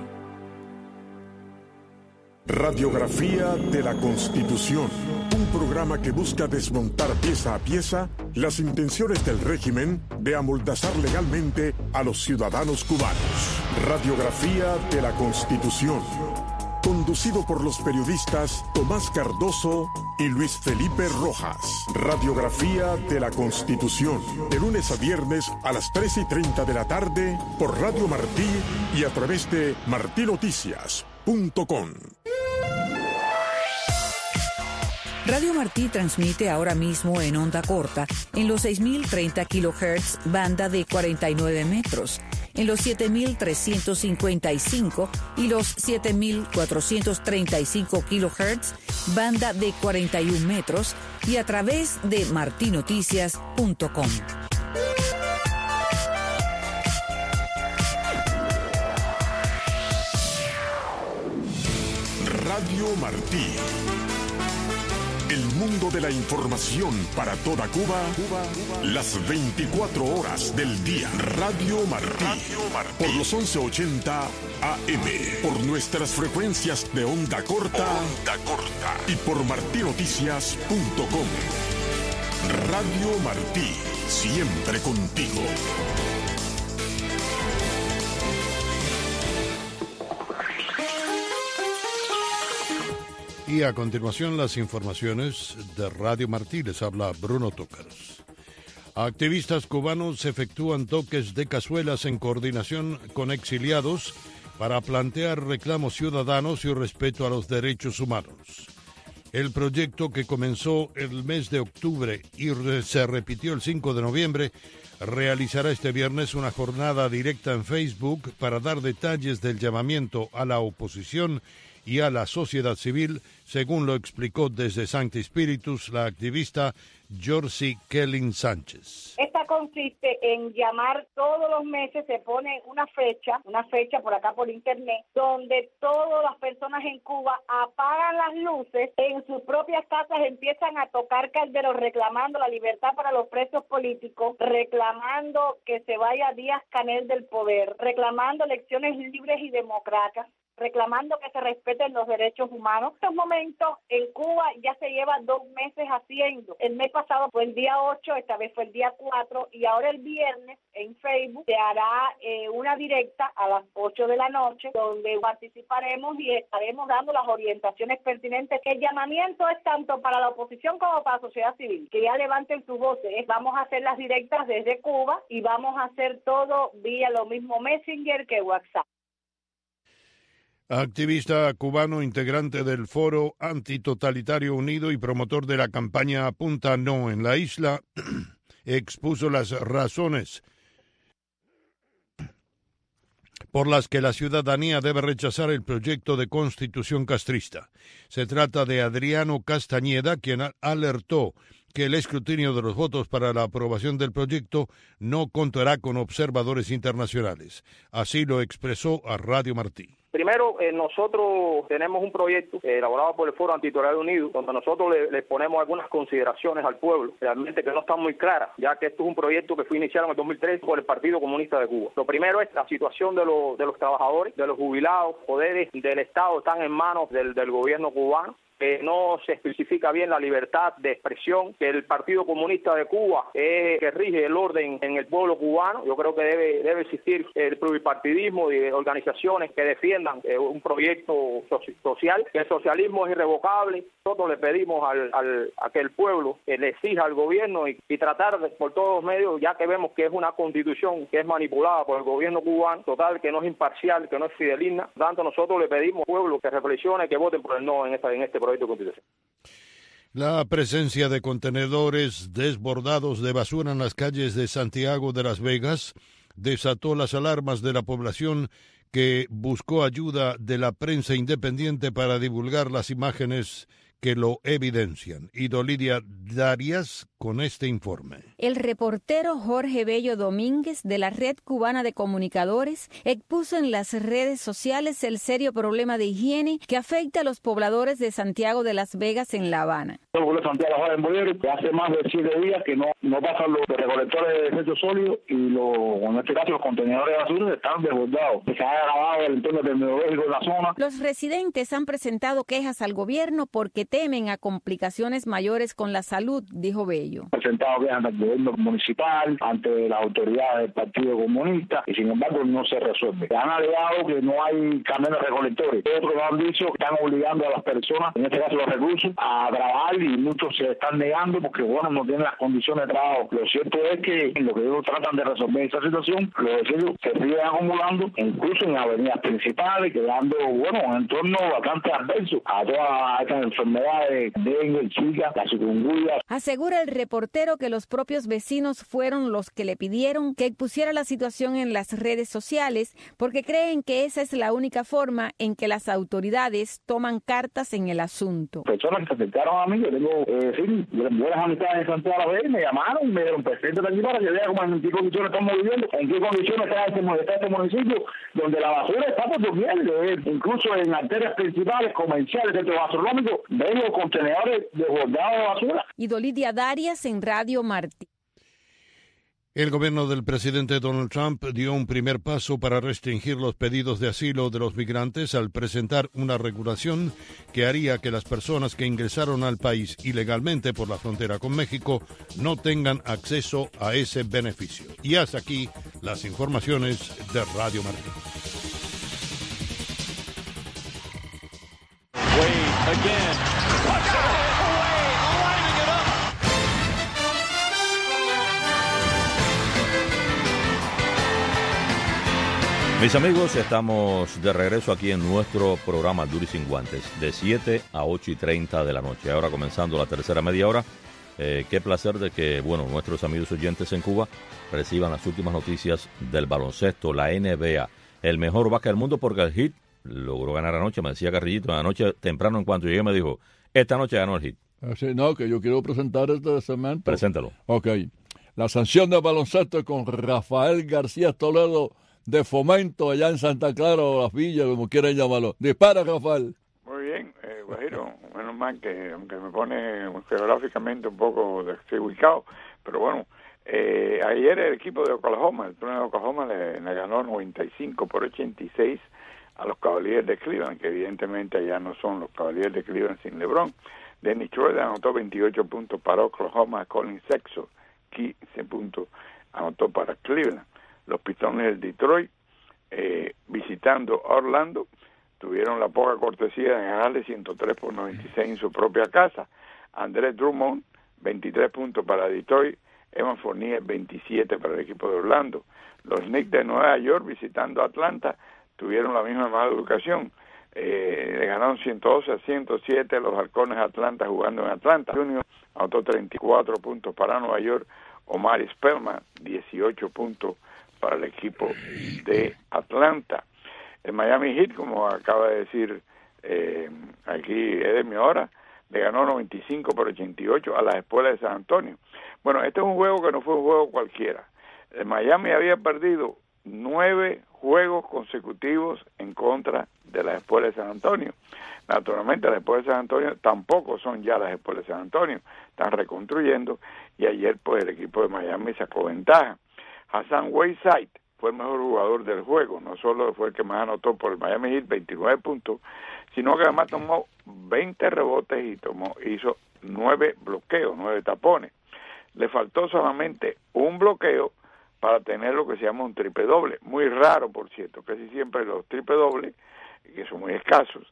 Speaker 10: Radiografía de la Constitución, un programa que busca desmontar pieza a pieza las intenciones del régimen de amoldazar legalmente a los ciudadanos cubanos. Radiografía de la Constitución, conducido por los periodistas Tomás Cardoso y Luis Felipe Rojas. Radiografía de la Constitución, de lunes a viernes a las 3:30 de la tarde por Radio Martí y a través de martinoticias.com.
Speaker 11: Radio Martí transmite ahora mismo en onda corta en los 6.030 kHz, banda de 49 metros, en los 7.355 y los 7.435 kHz, banda de 41 metros y a través de martinoticias.com.
Speaker 10: Radio Martí. El mundo de la información para toda Cuba, las 24 horas del día. Radio Martí. Por los 1180 AM. Por nuestras frecuencias de onda corta. Y por martinoticias.com. Radio Martí. Siempre contigo.
Speaker 12: Y a continuación las informaciones de Radio Martí. Les habla Bruno Tócaros. Activistas cubanos efectúan toques de cazuelas en coordinación con exiliados para plantear reclamos ciudadanos y respeto a los derechos humanos. El proyecto, que comenzó el mes de octubre y se repitió el 5 de noviembre, realizará este viernes una jornada directa en Facebook para dar detalles del llamamiento a la oposición y a la sociedad civil, según lo explicó desde Sancti Spiritus la activista Yorsi Kelly Sánchez.
Speaker 9: Esta consiste en llamar todos los meses, se pone una fecha por acá por internet, donde todas las personas en Cuba apagan las luces, en sus propias casas empiezan a tocar calderos, reclamando la libertad para los presos políticos, reclamando que se vaya Díaz-Canel del poder, reclamando elecciones libres y democráticas, reclamando que se respeten los derechos humanos. En estos momentos en Cuba ya se lleva 2 meses haciendo. El mes pasado fue el día 8, esta vez fue el día 4, y ahora el viernes en Facebook se hará una directa a las 8 de la noche, donde participaremos y estaremos dando las orientaciones pertinentes. El llamamiento es tanto para la oposición como para la sociedad civil, que ya levanten sus voces. Vamos a hacer las directas desde Cuba y vamos a hacer todo vía lo mismo Messenger que WhatsApp.
Speaker 12: Activista cubano, integrante del Foro Antitotalitario Unido y promotor de la campaña Apunta No en la isla, expuso las razones por las que la ciudadanía debe rechazar el proyecto de constitución castrista. Se trata de Adriano Castañeda, quien alertó que el escrutinio de los votos para la aprobación del proyecto no contará con observadores internacionales. Así lo expresó a Radio Martí.
Speaker 13: Primero, nosotros tenemos un proyecto elaborado por el Foro Antitotalitario Unido, donde nosotros le ponemos algunas consideraciones al pueblo, realmente que no están muy claras, ya que esto es un proyecto que fue iniciado en el 2003 por el Partido Comunista de Cuba. Lo primero es la situación de los trabajadores, de los jubilados, poderes del Estado están en manos del gobierno cubano, que no se especifica bien la libertad de expresión, que el Partido Comunista de Cuba es que rige el orden en el pueblo cubano. Yo creo que debe existir el pluripartidismo de organizaciones que defiendan un proyecto social, que el socialismo es irrevocable. Nosotros le pedimos a que el pueblo le exija al gobierno y tratar por todos los medios, ya que vemos que es una constitución que es manipulada por el gobierno cubano, total, que no es imparcial, que no es fidelizna. Por tanto, nosotros le pedimos al pueblo que reflexione, que voten por el no en este proyecto de constitución.
Speaker 12: La presencia de contenedores desbordados de basura en las calles de Santiago de Las Vegas desató las alarmas de la población, que buscó ayuda de la prensa independiente para divulgar las imágenes que lo evidencian. Idolidia Darias con este informe.
Speaker 14: El reportero Jorge Bello Domínguez de la Red Cubana de Comunicadores expuso en las redes sociales el serio problema de higiene que afecta a los pobladores de Santiago de Las Vegas en La Habana.
Speaker 15: Santiago en Bolívar, hace más de 7 días que no pasan los recolectores de desechos sólidos y en este caso los contenedores de basura están desbordados. Se ha agravado el entorno terminológico de la zona.
Speaker 14: Los residentes han presentado quejas al gobierno porque temen a complicaciones mayores con la salud, dijo Bello.
Speaker 15: Presentado quejas ante el gobierno municipal, ante las autoridades del Partido Comunista, y sin embargo no se resuelve. Han alegado que no hay camiones recolectores. Otros han dicho que están obligando a las personas, en este caso los recursos, a trabajar, y muchos se están negando porque no tienen las condiciones de trabajo. Lo cierto es que lo que ellos tratan de resolver esta situación, los desechos se siguen acumulando, incluso en avenidas principales, quedando un entorno bastante adverso a todas estas enfermedades enfermedades, dengue, Zika, la chikungunya.
Speaker 14: Asegura el reportero que los propios vecinos fueron los que le pidieron que expusiera la situación en las redes sociales porque creen que esa es la única forma en que las autoridades toman cartas en el asunto.
Speaker 15: Personas que se acercaron a mí, yo tengo buenas amistades en Santiago a la vez, me llamaron, me dieron presente aquí para que vea cómo en qué condiciones estamos viviendo, en qué condiciones está este municipio, donde la basura está por doquier, incluso en arterias principales, comerciales, centros gastronómicos, veo contenedores desbordados de basura.
Speaker 14: Y Dolidia Darias en Radio Martí.
Speaker 12: El gobierno del presidente Donald Trump dio un primer paso para restringir los pedidos de asilo de los migrantes al presentar una regulación que haría que las personas que ingresaron al país ilegalmente por la frontera con México no tengan acceso a ese beneficio. Y hasta aquí las informaciones de Radio Martí.
Speaker 3: Mis amigos, estamos de regreso aquí en nuestro programa Duro y Sin Guantes, de 7 a 8:30 de la noche. Ahora comenzando la tercera media hora. Qué placer de que, nuestros amigos oyentes en Cuba reciban las últimas noticias del baloncesto, la NBA, el mejor básquet del mundo, porque el Heat logró ganar anoche. Me decía Carrillito, anoche temprano, en cuanto llegué, me dijo, esta noche ganó el Heat.
Speaker 4: Sí, no, que yo quiero presentar este segmento.
Speaker 3: Preséntalo.
Speaker 4: Ok. La sanción de baloncesto con Rafael García Toledo, de Fomento, allá en Santa Clara o Las Villas, como quieran llamarlo. Dispara, Rafael.
Speaker 5: Muy bien, Guajiro, menos mal que aunque me pone geográficamente un poco desubicado, pero bueno, ayer el equipo de Oklahoma, el Trueno de Oklahoma le ganó 95-86 a los Cavaliers de Cleveland, que evidentemente ya no son los Cavaliers de Cleveland sin LeBron. Dennis Schroeder anotó 28 puntos para Oklahoma, Colin Sexton 15 puntos anotó para Cleveland. Los Pistones del Detroit, visitando a Orlando, tuvieron la poca cortesía de ganarle 103-96 en su propia casa. Andrés Drummond, 23 puntos para Detroit. Evan Fournier, 27 para el equipo de Orlando. Los Knicks de Nueva York, visitando a Atlanta, tuvieron la misma mala educación. Le ganaron 112-107 los Halcones de Atlanta jugando en Atlanta. Junior anotó 34 puntos para Nueva York. Omar Spellman, 18 puntos para el equipo de Atlanta. El Miami Heat, como acaba de decir aquí Edemio ahora, le ganó 95-88 a las Espuelas de San Antonio. Bueno, este es un juego que no fue un juego cualquiera. El Miami había perdido 9 juegos consecutivos en contra de las Espuelas de San Antonio. Naturalmente, las Espuelas de San Antonio tampoco son ya las Espuelas de San Antonio, están reconstruyendo, y ayer pues el equipo de Miami sacó ventaja. Hassan Whiteside fue el mejor jugador del juego, no solo fue el que más anotó por el Miami Heat, 29 puntos, sino que además tomó 20 rebotes y hizo 9 bloqueos, 9 tapones. Le faltó solamente un bloqueo para tener lo que se llama un triple doble, muy raro por cierto, casi siempre los triple dobles, que son muy escasos,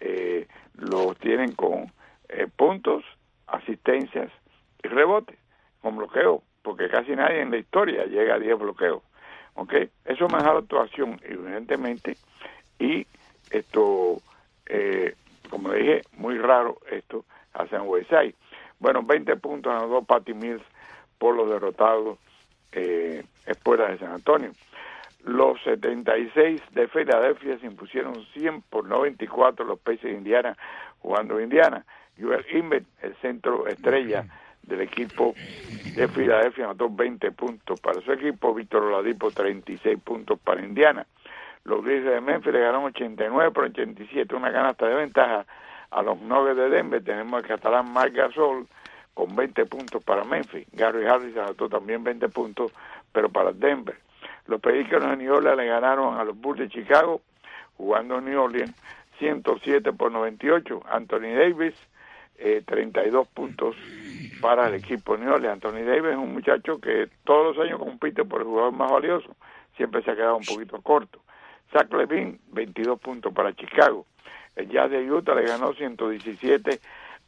Speaker 5: los tienen con puntos, asistencias y rebotes, con bloqueo, porque casi nadie en la historia llega a 10 bloqueos. ¿Okay? Eso es mejor actuación, evidentemente, y esto, como dije, muy raro esto hace en Westside. Bueno, 20 puntos anotó Patty Mills por los derrotados Espuelas de San Antonio. Los 76 de Filadelfia se impusieron 100-94 los Pacers de Indiana, jugando en Indiana. Joel Embiid, el centro estrella del equipo de Filadelfia, anotó 20 puntos para su equipo. Víctor Oladipo, 36 puntos para Indiana. Los Grizzlies de Memphis le ganaron 89-87, una canasta de ventaja a los Nuggets de Denver. Tenemos el catalán Marc Gasol con 20 puntos para Memphis. Gary Harris anotó también 20 puntos, pero para Denver. Los Pelícanos de New Orleans le ganaron a los Bulls de Chicago, jugando en New Orleans, 107-98. Anthony Davis, 32 puntos para el equipo de New Orleans. Anthony Davis es un muchacho que todos los años compite por el jugador más valioso, siempre se ha quedado un poquito corto. Zach LaVine, 22 puntos para Chicago. El Jazz de Utah le ganó 117-102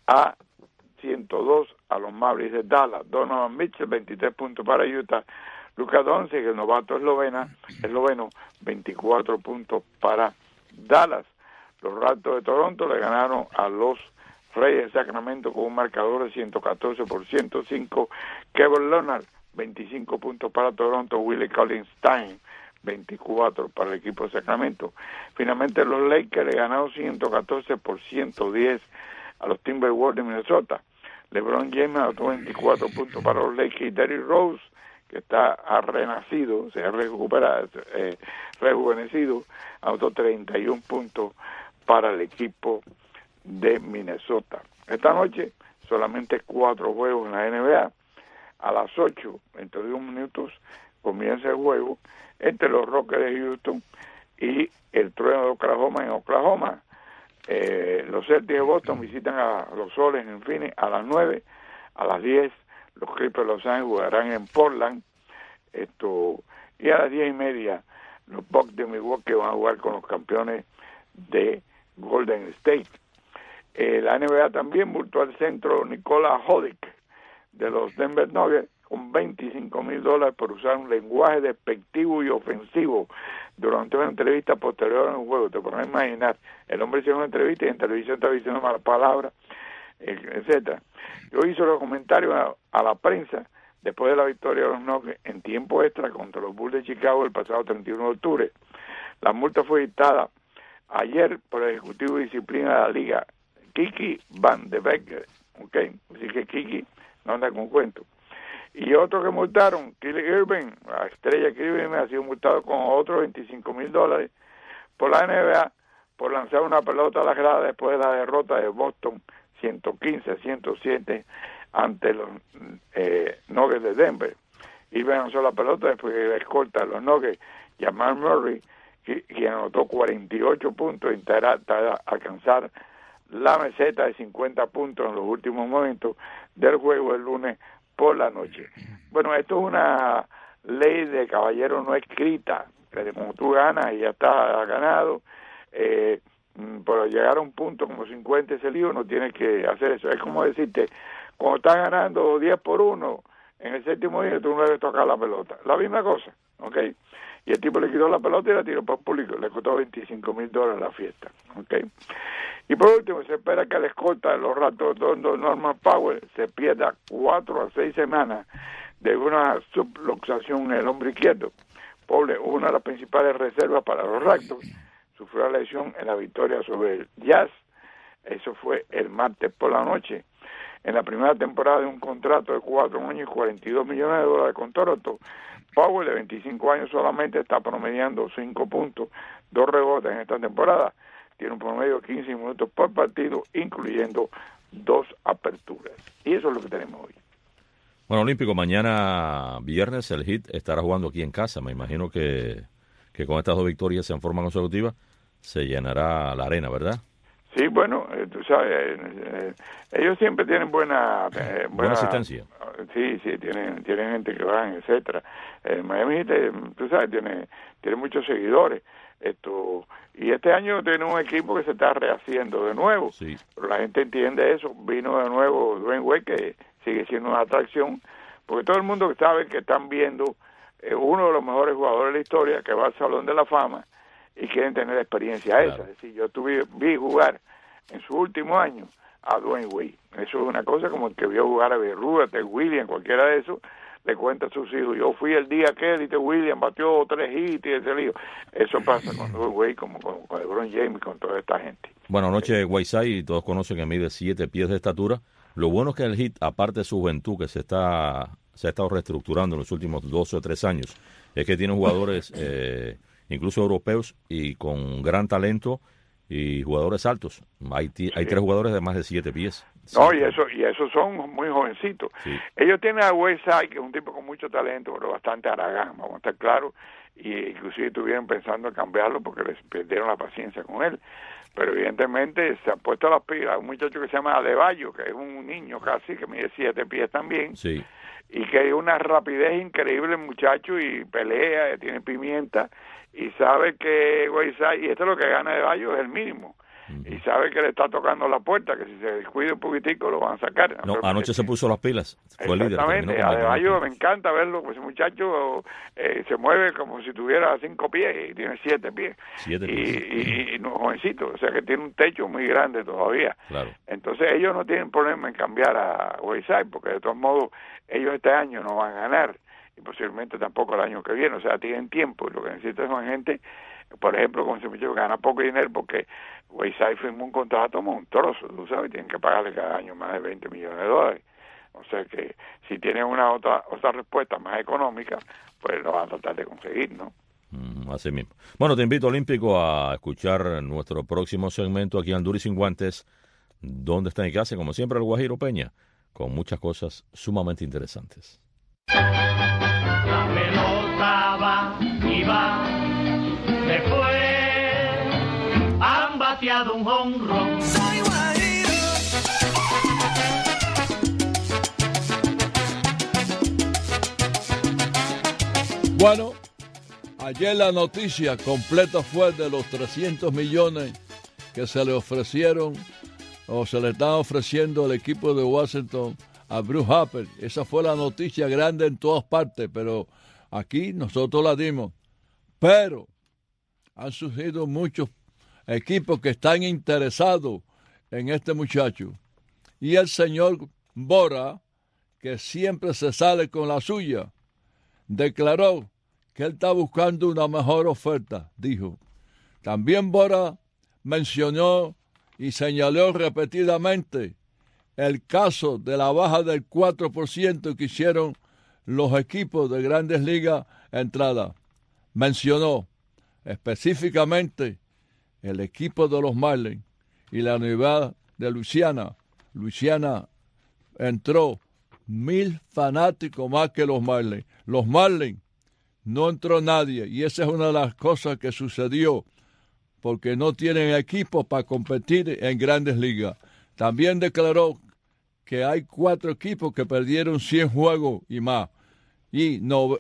Speaker 5: a los Mavericks de Dallas. Donovan Mitchell, 23 puntos para Utah. Luka Doncic, el novato esloveno, 24 puntos para Dallas. Los Raptors de Toronto le ganaron a los Reyes de Sacramento con un marcador de 114 por 105. Kevin Leonard, 25 puntos para Toronto. Willie Cauley-Stein, 24 para el equipo de Sacramento. Finalmente los Lakers le ganaron 114 por 110 a los Timberwolves de Minnesota. LeBron James anotó 24 puntos para los Lakers y Derrick Rose, que ha renacido, se ha rejuvenecido, anotó 31 puntos para el equipo de Minnesota. Esta noche solamente 4 juegos en la NBA. A las 8, entre 2 minutos, comienza el juego entre los Rockets de Houston y el Trueno de Oklahoma en Oklahoma. Los Celtics de Boston visitan a los Soles en Phoenix a las 9. A las 10 los Clippers de Los Ángeles jugarán en Portland. Y a las 10:30 los Bucks de Milwaukee van a jugar con los campeones de Golden State. La NBA también multó al centro Nikola Jokic de los Denver Nuggets con $25,000 por usar un lenguaje despectivo y ofensivo durante una entrevista posterior en un juego. Te puedes imaginar, el hombre hizo una entrevista y en televisión estaba diciendo malas palabras, etcétera. Yo hice los comentarios a la prensa después de la victoria de los Nuggets en tiempo extra contra los Bulls de Chicago el pasado 31 de octubre. La multa fue dictada ayer por el Ejecutivo de Disciplina de la Liga, Kiki Van de Becker, así que Kiki no anda con cuento. Y otro que multaron, Kyrie Irving, la estrella Kyrie Irving, ha sido multado con otros $25,000 por la NBA por lanzar una pelota a la grada después de la derrota de Boston 115-107 ante los Nuggets de Denver. Irving lanzó la pelota después que la escolta de los Nuggets, Jamal Murray, quien anotó 48 puntos, intenta alcanzar la meseta de 50 puntos en los últimos momentos del juego el lunes por la noche. Bueno, esto es una ley de caballero no escrita, que como tú ganas y ya estás ganado, por llegar a un punto como 50 ese lío, no tienes que hacer eso. Es como decirte, cuando estás ganando 10-1, en el séptimo día tú no debes tocar la pelota. La misma cosa, ¿ok? Y el tipo le quitó la pelota y la tiró para el público. Le costó $25,000 la fiesta, ¿ok? Y por último, se espera que la escolta de los Raptors Norman Powell se pierda 4 a 6 semanas de una subluxación en el hombro izquierdo. Powell, una de las principales reservas para los Raptors, sufrió la lesión en la victoria sobre el Jazz. Eso fue el martes por la noche. En la primera temporada de un contrato de 4 años y $42 millones con Toronto, Powell, de 25 años, solamente está promediando 5 puntos, 2 rebotes en esta temporada. Tiene un promedio de 15 minutos por partido, incluyendo 2 aperturas. Y eso es lo que tenemos hoy.
Speaker 3: Bueno, Olímpico, mañana viernes el Heat estará jugando aquí en casa. Me imagino que con estas 2 victorias en forma consecutiva se llenará la arena, ¿verdad?
Speaker 5: Sí, bueno, tú sabes, ellos siempre tienen buena
Speaker 3: asistencia.
Speaker 5: Sí, tienen gente que van, etcétera. Miami Heat, tú sabes, tiene muchos seguidores. Y este año tiene un equipo que se está rehaciendo de nuevo.
Speaker 3: Sí.
Speaker 5: Pero la gente entiende eso. Vino de nuevo Dwayne Wade, que sigue siendo una atracción, porque todo el mundo sabe que están viendo uno de los mejores jugadores de la historia que va al Salón de la Fama y quieren tener experiencia esa. Es decir, yo vi jugar en su último año a Dwayne Wade. Eso es una cosa como el que vio jugar a Berruda, Ted Williams, cualquiera de esos, le cuenta a sus hijos, yo fui el día que Ted Williams batió 3 hits y ese lío. Eso pasa con Dwayne Wade, como con LeBron James, con toda esta gente.
Speaker 3: Bueno, anoche Whiteside, todos conocen que mide 7 pies de estatura. Lo bueno es que el Heat, aparte de su juventud, que se ha estado reestructurando en los últimos 12 o 3 años, es que tiene jugadores incluso europeos y con gran talento y jugadores altos. Hay 3 jugadores de más de 7 pies.
Speaker 5: No, y eso son muy jovencitos. Sí. Ellos tienen a Westside, que es un tipo con mucho talento, pero bastante haragán, vamos a estar claros, y inclusive estuvieron pensando en cambiarlo porque les perdieron la paciencia con él. Pero evidentemente se ha puesto las pilas. Un muchacho que se llama Adebayo, que es un niño casi, que mide 7 pies también,
Speaker 3: sí,
Speaker 5: y que hay una rapidez increíble el muchacho, y pelea, tiene pimienta, y sabe que Westside, y esto es lo que gana Adebayo, es el mínimo. y sabe que le está tocando la puerta, que si se descuida un poquitico lo van a sacar.
Speaker 3: No, anoche se puso las pilas, fue líder.
Speaker 5: Exactamente, además me encanta verlo, pues ese muchacho se mueve como si tuviera 5 pies y tiene 7 pies.
Speaker 3: 7 pies.
Speaker 5: Y no jovencito, o sea que tiene un techo muy grande todavía.
Speaker 3: Claro.
Speaker 5: Entonces ellos no tienen problema en cambiar a Wayside, porque de todos modos ellos este año no van a ganar, y posiblemente tampoco el año que viene, o sea, tienen tiempo, y lo que necesitan son gente, por ejemplo, como se me dice, gana poco dinero, porque Wayside firmó un contrato monstruoso, tú sabes, tienen que pagarle cada año más de $20 millones. O sea que si tienen una otra respuesta más económica, pues lo van a tratar de conseguir, ¿no?
Speaker 3: Así mismo. Bueno, te invito, Olímpico, a escuchar nuestro próximo segmento aquí en Duro y Sin Guantes, donde está en casa, como siempre, el Guajiro Peña, con muchas cosas sumamente interesantes.
Speaker 16: La pelota va y va, después han bateado un jonrón. Soy Guajiro.
Speaker 4: Bueno, ayer la noticia completa fue de los 300 millones que se le ofrecieron o se le están ofreciendo al equipo de Washington a Bruce Harper. Esa fue la noticia grande en todas partes, pero aquí nosotros la dimos. Pero han surgido muchos equipos que están interesados en este muchacho. Y el señor Bora, que siempre se sale con la suya, declaró que él está buscando una mejor oferta, dijo. También Bora mencionó y señaló repetidamente el caso de la baja del 4% que hicieron los equipos de Grandes Ligas entrada. Mencionó específicamente el equipo de los Marlins y la Universidad de Luisiana. Luisiana entró 1,000 fanáticos más que los Marlins. Los Marlins no entró nadie y esa es una de las cosas que sucedió porque no tienen equipo para competir en Grandes Ligas. También declaró que hay 4 equipos que perdieron 100 juegos y más y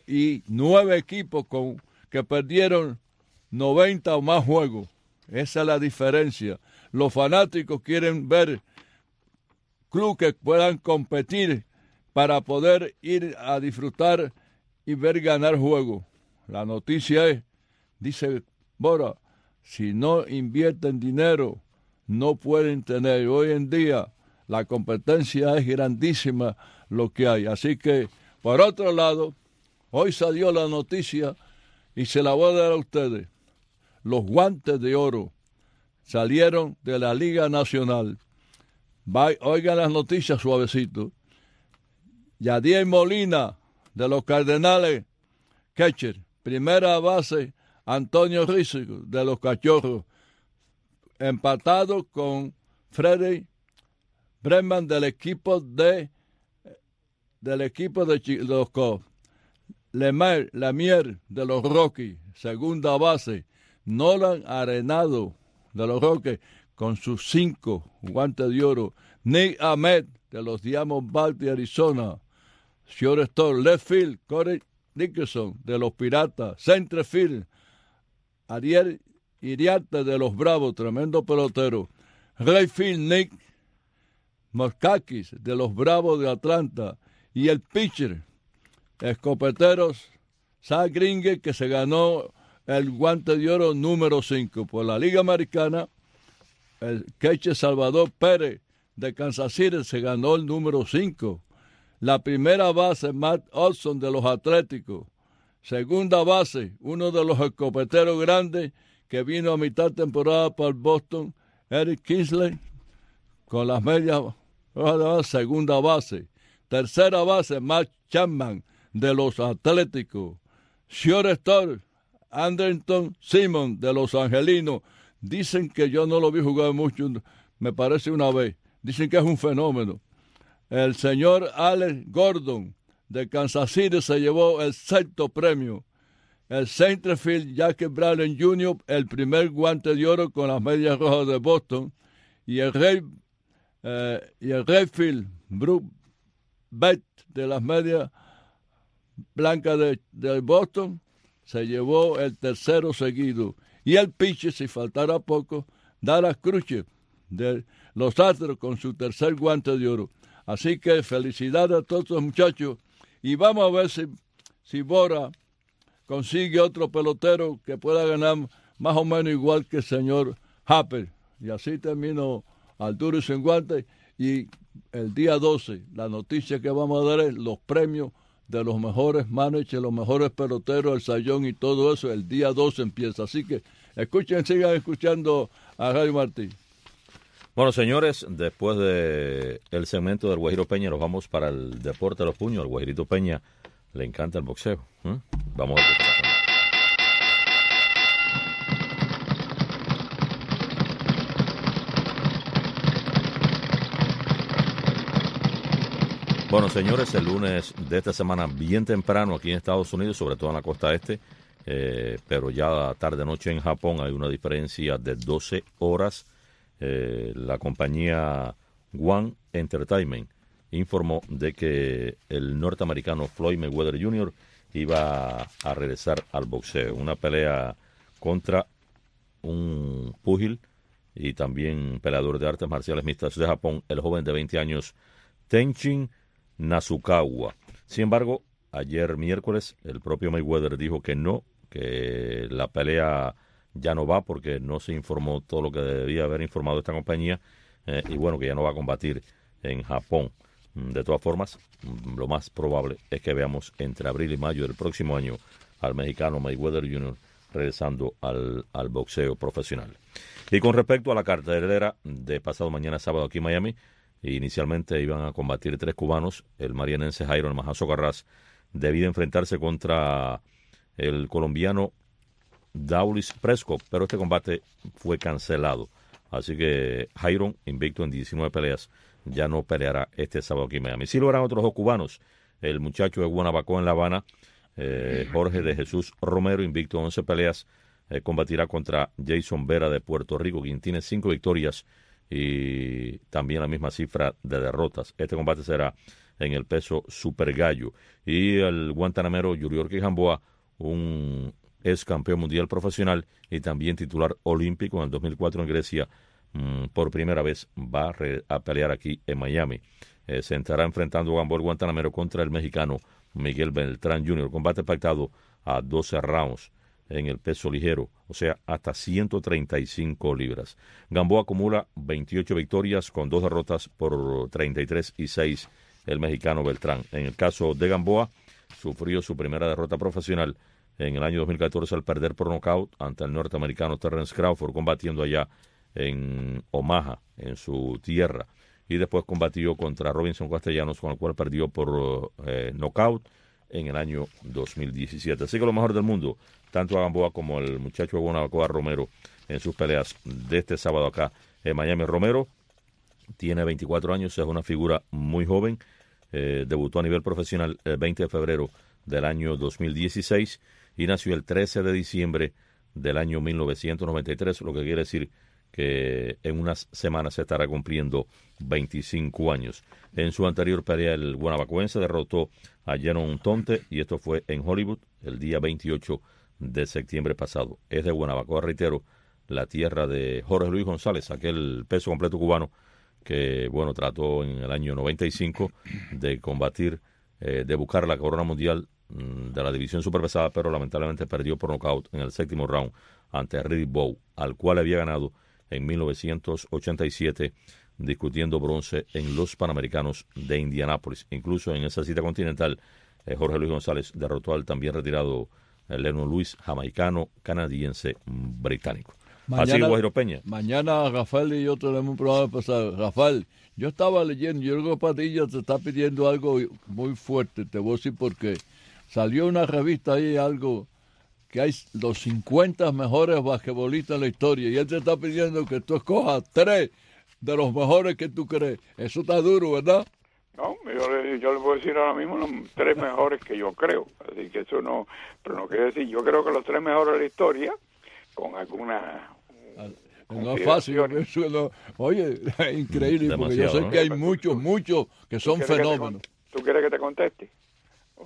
Speaker 4: 9 equipos que perdieron 90 o más juegos. Esa es la diferencia. Los fanáticos quieren ver clubes que puedan competir para poder ir a disfrutar y ver ganar juegos. La noticia es, dice Bora, si no invierten dinero, no pueden tener. Hoy en día la competencia es grandísima lo que hay. Así que, por otro lado, hoy salió la noticia y se la voy a dar a ustedes. Los guantes de oro salieron de la Liga Nacional. Oigan las noticias suavecito. Yadier Molina, de los Cardenales, catcher. Primera base, Antonio Rizzo, de los Cachorros. Empatado con Freddy Bregman, del equipo de los Cubs. Lemier, de los Rockies. Segunda base, Nolan Arenado, de los Rockies, con sus 5 guantes de oro. Nick Ahmed, de los Diamondbacks de Arizona. Shortstop, left field, Corey Dickerson, de los Piratas. Center field, Ariel Iriarte, de los Bravos, tremendo pelotero. Right field, Nick Markakis, de los Bravos de Atlanta. Y el pitcher, escopeteros, Zach Greinke, que se ganó el guante de oro número 5 por la Liga Americana. El catcher Salvador Pérez, de Kansas City, se ganó el número 5. La primera base, Matt Olson, de los Atléticos. Segunda base, uno de los escopeteros grandes que vino a mitad temporada para el Boston, Eric Kingsley, con las medias, segunda base. Tercera base, Matt Chapman, de los Atléticos. Shortstop, Andrelton Simmons, de los Angelinos. Dicen que yo no lo vi jugar mucho, me parece una vez. Dicen que es un fenómeno. El señor Alex Gordon, de Kansas City, se llevó el 6º premio. El centerfield, Jackie Bradley Jr., el primer guante de oro con las medias rojas de Boston. Y el redfield, Bruce Bett, de las medias blancas de Boston, se llevó el 3º seguido. Y el pitcher, si faltara poco, Dallas Cruces de los Astros con su tercer guante de oro. Así que felicidades a todos los muchachos y vamos a ver si Bora consigue otro pelotero que pueda ganar más o menos igual que el señor Harper. Y así termino al duro y sin guantes. Y el día 12, la noticia que vamos a dar es los premios de los mejores managers, los mejores peloteros, el Sayón y todo eso. El día 12 empieza. Así que sigan escuchando a Radio Martí.
Speaker 3: Bueno, señores, después del segmento del Guajiro Peña, nos vamos para el deporte de los puños. Al Guajirito Peña le encanta el boxeo. Vamos a ver qué pasa. Bueno, señores, el lunes de esta semana, bien temprano aquí en Estados Unidos, sobre todo en la costa este, pero ya tarde-noche en Japón hay una diferencia de 12 horas. La compañía One Entertainment informó de que el norteamericano Floyd Mayweather Jr. iba a regresar al boxeo. Una pelea contra un púgil y también peleador de artes marciales mixtas de Japón, el joven de 20 años Tenshin Nasukawa. Sin embargo, ayer miércoles el propio Mayweather dijo que no, que la pelea ya no va porque no se informó todo lo que debía haber informado esta compañía y bueno, que ya no va a combatir en Japón. De todas formas, lo más probable es que veamos entre abril y mayo del próximo año al mexicano Mayweather Jr. regresando al boxeo profesional. Y con respecto a la cartelera de pasado mañana sábado aquí en Miami, inicialmente iban a combatir 3 cubanos. El marianense Jairo Majazo Carras debía enfrentarse contra el colombiano Daulis Prescott, pero este combate fue cancelado. Así que Jairo, invicto en 19 peleas, ya no peleará este sábado aquí en Miami. Sí lo harán otros 2 cubanos. El muchacho de Guanabacoa en La Habana, Jorge de Jesús Romero, invicto en 11 peleas, combatirá contra Jason Vera de Puerto Rico, quien tiene 5 victorias y también la misma cifra de derrotas. Este combate será en el peso super gallo. Y el guantanamero Yuriorkis Gamboa, un ex campeón mundial profesional y también titular olímpico en el 2004 en Grecia, por primera vez va a pelear aquí en Miami. Se estará enfrentando Gamboa el guantanamero contra el mexicano Miguel Beltrán Jr. Combate pactado a 12 rounds en el peso ligero, o sea, hasta 135 libras. Gamboa acumula 28 victorias con 2 derrotas por 33 y 6 el mexicano Beltrán. En el caso de Gamboa, sufrió su primera derrota profesional en el año 2014 al perder por nocaut ante el norteamericano Terrence Crawford, combatiendo allá en Omaha, en su tierra. Y después combatió contra Robinson Castellanos, con el cual perdió por nocaut en el año 2017. Así que lo mejor del mundo, tanto a Gamboa como el muchacho de Guanabacoa Romero, en sus peleas de este sábado acá en Miami. Romero tiene 24 años, es una figura muy joven, debutó a nivel profesional el 20 de febrero del año 2016 y nació el 13 de diciembre del año 1993, lo que quiere decir que en unas semanas se estará cumpliendo 25 años. En su anterior pelea, el guanabacoense derrotó a Jeron Tonte, y esto fue en Hollywood el día 28 de septiembre pasado. Es de Guanabacoa, reitero, la tierra de Jorge Luis González, aquel peso completo cubano que, bueno, trató en el año 95 de combatir, de buscar la corona mundial de la división superpesada, pero lamentablemente perdió por nocaut en el 7º round ante Riddick Bowe, al cual había ganado en 1987 discutiendo bronce en los Panamericanos de Indianápolis. Incluso en esa cita continental, Jorge Luis González derrotó al también retirado Leonard Lewis, jamaicano, canadiense, británico. Así que Guajiro Peña.
Speaker 4: Mañana Rafael y yo tenemos un programa pasado. Rafael, yo estaba leyendo, yo creo que Padilla te está pidiendo algo muy fuerte, te voy a decir por qué. Salió una revista ahí, algo que hay los 50 mejores basquetbolistas en la historia, y él te está pidiendo que tú escojas 3 de los mejores que tú crees. Eso está duro, ¿verdad?
Speaker 5: No, yo le puedo decir ahora mismo los 3 mejores que yo creo. Así que eso no, pero no quiere decir, yo creo que los 3 mejores de la historia, con alguna...
Speaker 4: No es fácil, eso no, oye, es increíble, porque yo sé, ¿no?, que hay muchos que son fenómenos.
Speaker 5: ¿Tú quieres que te conteste?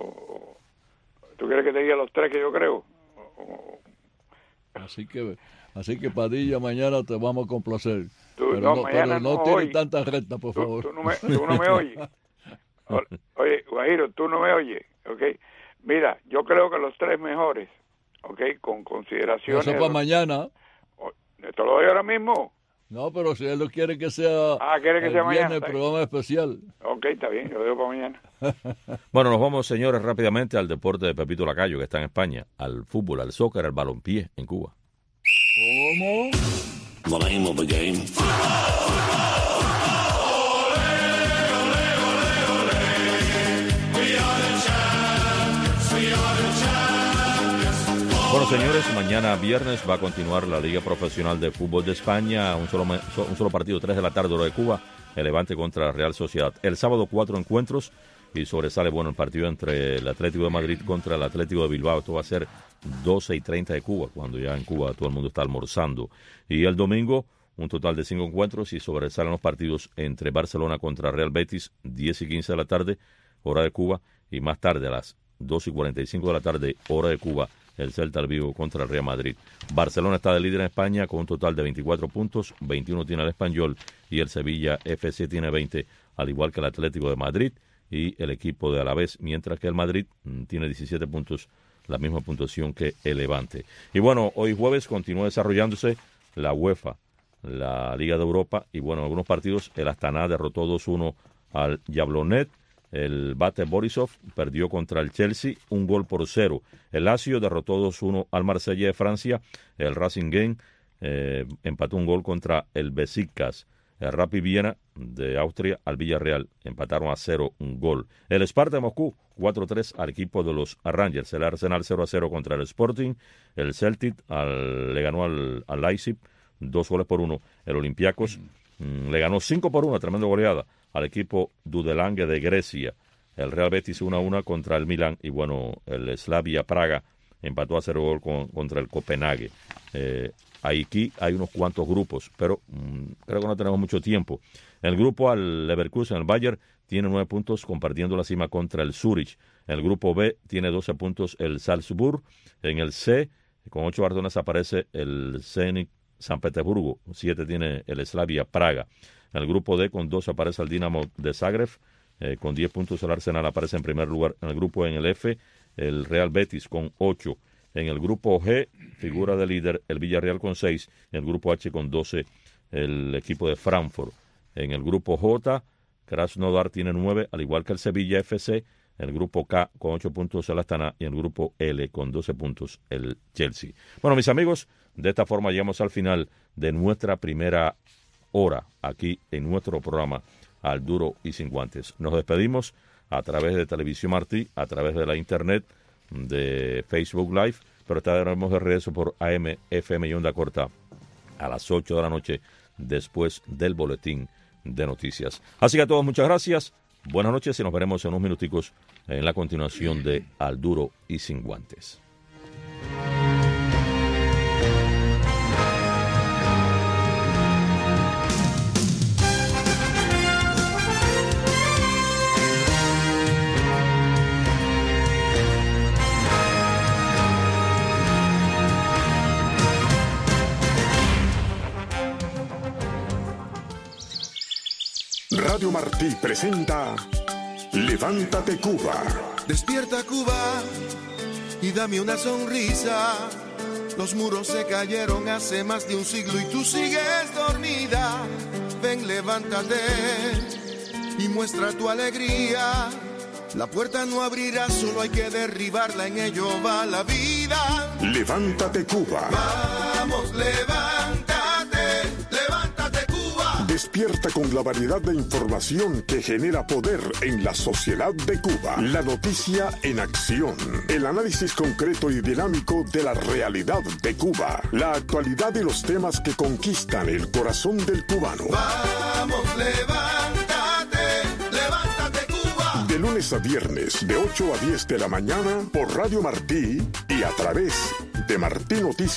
Speaker 5: ¿Tú quieres que te diga los 3 que yo creo?
Speaker 4: Así que Así que Padilla, mañana te vamos a complacer.
Speaker 5: Mañana
Speaker 4: no tires tanta recta, por favor.
Speaker 5: Tú no me oyes. Oye, Guajiro, tú no me oyes, ¿ok? Mira, yo creo que los 3 mejores, ¿ok? Con consideraciones...
Speaker 4: Eso para mañana.
Speaker 5: ¿Te lo doy ahora mismo?
Speaker 4: No, pero si él lo quiere que sea...
Speaker 5: quiere que sea mañana.
Speaker 4: El programa especial.
Speaker 5: Ok, está bien, yo lo digo para mañana.
Speaker 3: Bueno, nos vamos, señores, rápidamente al deporte de Pepito Lacayo, que está en España, al fútbol, al soccer, al balompié en Cuba.
Speaker 4: ¿Cómo?
Speaker 17: The name of the game.
Speaker 3: Bueno, señores, mañana viernes va a continuar la Liga Profesional de Fútbol de España, un solo partido, 3 de la tarde, hora de Cuba, el Levante contra la Real Sociedad. El sábado 4 encuentros y sobresale, el partido entre el Atlético de Madrid contra el Atlético de Bilbao. Esto va a ser 12:30 de Cuba, cuando ya en Cuba todo el mundo está almorzando. Y el domingo, un total de 5 encuentros y sobresalen los partidos entre Barcelona contra Real Betis, 10:15 de la tarde, hora de Cuba, y más tarde a las 2:45 de la tarde, hora de Cuba, el Celta al Vigo contra el Real Madrid. Barcelona está de líder en España con un total de 24 puntos, 21 tiene el Español y el Sevilla FC tiene 20, al igual que el Atlético de Madrid y el equipo de Alavés, mientras que el Madrid tiene 17 puntos, la misma puntuación que el Levante. Y bueno, hoy jueves continúa desarrollándose la UEFA, la Liga de Europa, y bueno, en algunos partidos el Astana derrotó 2-1 al Jablonec. El Bate Borisov perdió contra el Chelsea 1-0. El Lazio derrotó 2-1 al Marsella de Francia. El Racing Genk empató 1 contra el Besiktas. El Rapid Viena de Austria al Villarreal empataron a 0 un gol. El Sparta de Moscú 4-3 al equipo de los Rangers. El Arsenal 0-0 contra el Sporting. El Celtic le ganó al Leipzig 2-1. El Olympiacos le ganó 5-1, tremenda goleada, al equipo Dudelange de Grecia. El Real Betis 1-1 contra el Milan y bueno, el Slavia Praga empató a 0 gol contra el Copenhague. Aquí hay unos cuantos grupos, pero creo que no tenemos mucho tiempo. El grupo al Leverkusen, el Bayern, tiene 9 puntos compartiendo la cima contra el Zurich. En el grupo B tiene 12 puntos el Salzburg. En el C, con 8 bardones, aparece el Zenit San Petersburgo. 7 tiene el Slavia Praga. En el grupo D con 2 aparece el Dinamo de Zagreb, con 10 puntos el Arsenal aparece en primer lugar. En el grupo en el F, el Real Betis con 8. En el grupo G figura de líder el Villarreal con 6. En el grupo H con 12 el equipo de Frankfurt. En el grupo J, Krasnodar tiene 9, al igual que el Sevilla FC. En el grupo K con 8 puntos el Astana y en el grupo L con 12 puntos el Chelsea. Bueno, mis amigos, de esta forma llegamos al final de nuestra primera hora aquí en nuestro programa Al Duro y Sin Guantes. Nos despedimos a través de Televisión Martí, a través de la internet, de Facebook Live, pero estaremos de regreso por AM, FM y onda corta a las 8 de la noche después del boletín de noticias. Así que a todos muchas gracias, buenas noches y nos veremos en unos minuticos en la continuación de Al Duro y Sin Guantes.
Speaker 10: Radio Martí presenta Levántate Cuba.
Speaker 18: Despierta Cuba y dame una sonrisa. Los muros se cayeron hace más de un siglo y tú sigues dormida. Ven, levántate y muestra tu alegría. La puerta no abrirá, solo hay que derribarla, en ello va la vida.
Speaker 10: Levántate Cuba.
Speaker 18: Vamos, levántate, levántate Cuba.
Speaker 10: Despierta con la variedad de información que genera poder en la sociedad de Cuba. La noticia en acción. El análisis concreto y dinámico de la realidad de Cuba. La actualidad y los temas que conquistan el corazón del cubano.
Speaker 18: Vamos, levántate, levántate Cuba.
Speaker 10: De lunes a viernes, de 8 a 10 de la mañana, por Radio Martí y a través de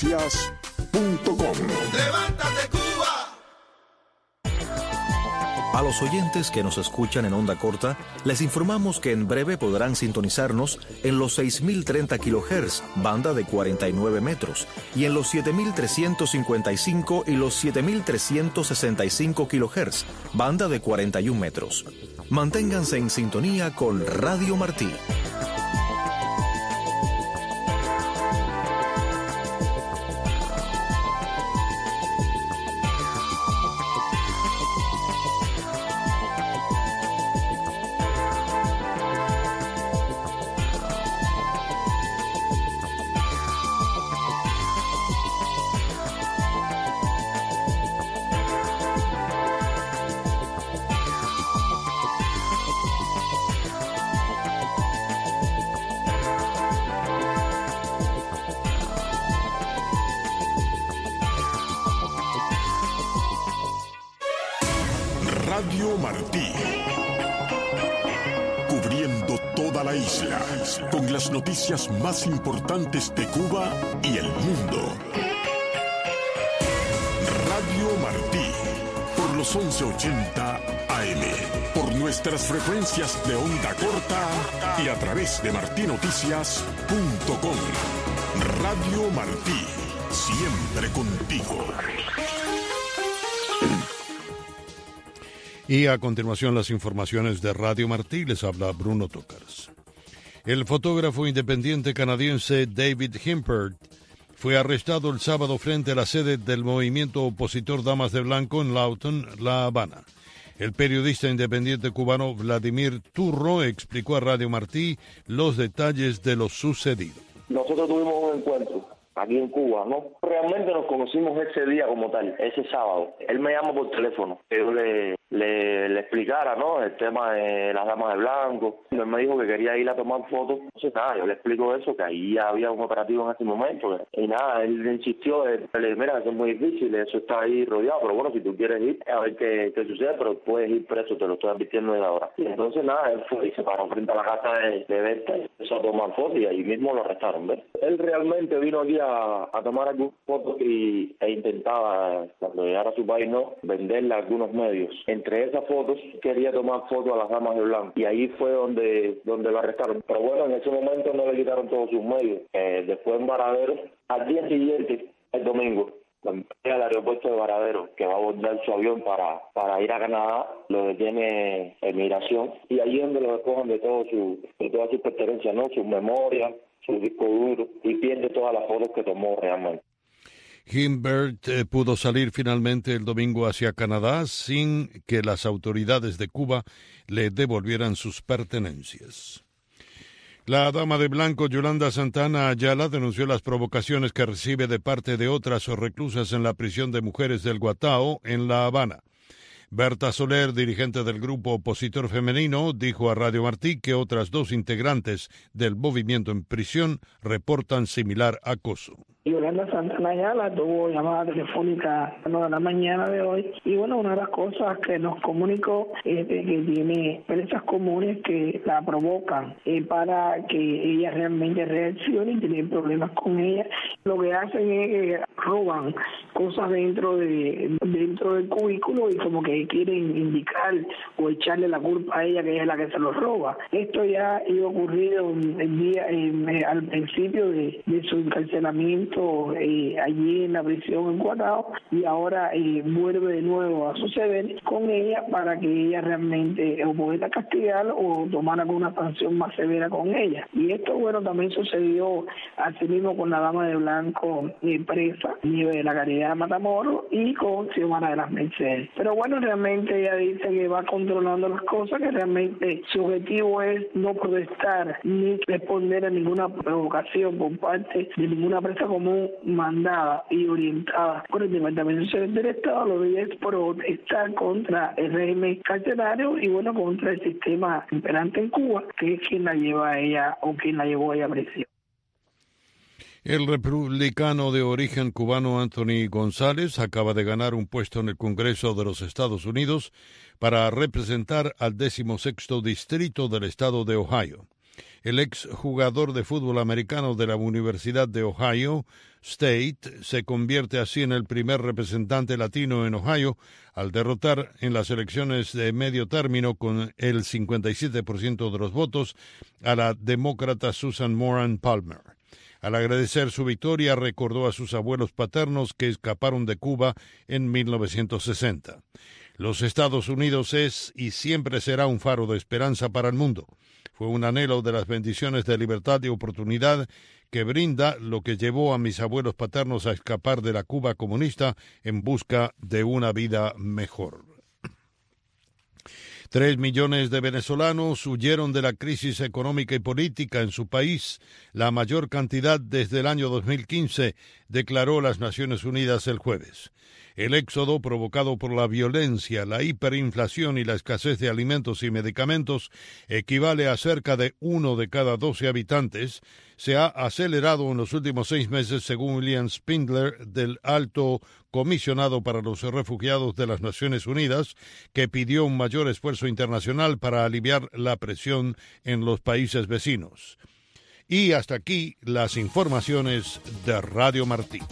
Speaker 10: martinoticias.com.
Speaker 18: Levántate Cuba.
Speaker 19: A los oyentes que nos escuchan en onda corta, les informamos que en breve podrán sintonizarnos en los 6.030 kHz, banda de 49 metros, y en los 7.355 y los 7.365 kHz, banda de 41 metros. Manténganse en sintonía con Radio Martí.
Speaker 10: Radio Martí, cubriendo toda la isla, con las noticias más importantes de Cuba y el mundo. Radio Martí, por los 1180 AM, por nuestras frecuencias de onda corta y a través de martinoticias.com. Radio Martí, siempre contigo.
Speaker 12: Y a continuación las informaciones de Radio Martí, les habla Bruno Tócaras. El fotógrafo independiente canadiense David Himpert fue arrestado el sábado frente a la sede del movimiento opositor Damas de Blanco en Lawton, La Habana. El periodista independiente cubano Vladimir Turro explicó a Radio Martí los detalles de lo sucedido.
Speaker 20: Nosotros tuvimos un encuentro aquí en Cuba, ¿no? Realmente nos conocimos ese día como tal, ese sábado. Él me llama por teléfono, yo le explicara, ¿no?, el tema de las Damas de Blanco. Él me dijo que quería ir a tomar fotos. Entonces, nada, yo le explico eso, que ahí había un operativo en ese momento. Y nada, él insistió, le dije, mira, eso es muy difícil, eso está ahí rodeado, pero bueno, si tú quieres ir, a ver qué sucede, pero puedes ir preso, te lo estoy advirtiendo desde ahora. Y entonces, nada, él fue y se paró frente a la casa de Berta y empezó a tomar fotos y ahí mismo lo arrestaron, ¿ves? Él realmente vino aquí a tomar algunas fotos e intentaba, cuando llegara a su país, ¿no?, venderle a algunos medios. Entre esas fotos quería tomar fotos a las Damas de Blanco y ahí fue donde lo arrestaron. Pero bueno, en ese momento no le quitaron todos sus medios. Después en Varadero, al día siguiente, el domingo, al aeropuerto de Varadero, que va a abordar su avión para ir a Canadá, lo detiene migración y allí es donde lo despojan de todas sus pertenencias, ¿no?, sus memorias, su disco duro, y pierde todas las fotos que tomó realmente.
Speaker 12: Himpert pudo salir finalmente el domingo hacia Canadá sin que las autoridades de Cuba le devolvieran sus pertenencias. La dama de blanco Yolanda Santana Ayala denunció las provocaciones que recibe de parte de otras reclusas en la prisión de mujeres del Guatao, en La Habana. Berta Soler, dirigente del grupo opositor femenino, dijo a Radio Martí que otras dos integrantes del movimiento en prisión reportan similar acoso.
Speaker 21: Yolanda Santana Ayala tuvo llamada telefónica a la mañana de hoy y bueno, una de las cosas que nos comunicó es de que tiene presas comunes que la provocan para que ella realmente reaccione y tiene problemas con ella. Lo que hacen es que roban cosas dentro del cubículo y como que quieren indicar o echarle la culpa a ella, que ella es la que se los roba. Esto ya iba ocurrido al principio de su encarcelamiento allí en la prisión en Guatao y ahora vuelve de nuevo a suceder con ella para que ella realmente o pueda castigar o tomar alguna sanción más severa con ella. Y esto, bueno, también sucedió así mismo con la dama de blanco presa, Nieve de la Caridad de Matamoros, y con Xiomara de las Mercedes. Pero bueno, realmente ella dice que va controlando las cosas, que realmente su objetivo es no protestar ni responder a ninguna provocación por parte de ninguna presa común mandada y orientada por el Departamento del Estado. Lo de ella es protestar contra el régimen carcelario y bueno, contra el sistema imperante en Cuba, que es quien la lleva a ella o quien la llevó a ella a prisión.
Speaker 12: El republicano de origen cubano Anthony González acaba de ganar un puesto en el Congreso de los Estados Unidos para representar al 16º distrito del estado de Ohio. El exjugador de fútbol americano de la Universidad de Ohio State se convierte así en el primer representante latino en Ohio al derrotar en las elecciones de medio término con el 57% de los votos a la demócrata Susan Moran Palmer. Al agradecer su victoria, recordó a sus abuelos paternos que escaparon de Cuba en 1960. Los Estados Unidos es y siempre será un faro de esperanza para el mundo. Fue un anhelo de las bendiciones de libertad y oportunidad que brinda lo que llevó a mis abuelos paternos a escapar de la Cuba comunista en busca de una vida mejor. 3 millones de venezolanos huyeron de la crisis económica y política en su país, la mayor cantidad desde el año 2015, declaró las Naciones Unidas el jueves. El éxodo provocado por la violencia, la hiperinflación y la escasez de alimentos y medicamentos equivale a cerca de 1 de cada 12 habitantes. Se ha acelerado en los últimos 6 meses, según William Spindler, del Alto Comisionado para los Refugiados de las Naciones Unidas, que pidió un mayor esfuerzo internacional para aliviar la presión en los países vecinos. Y hasta aquí las informaciones de Radio Martí.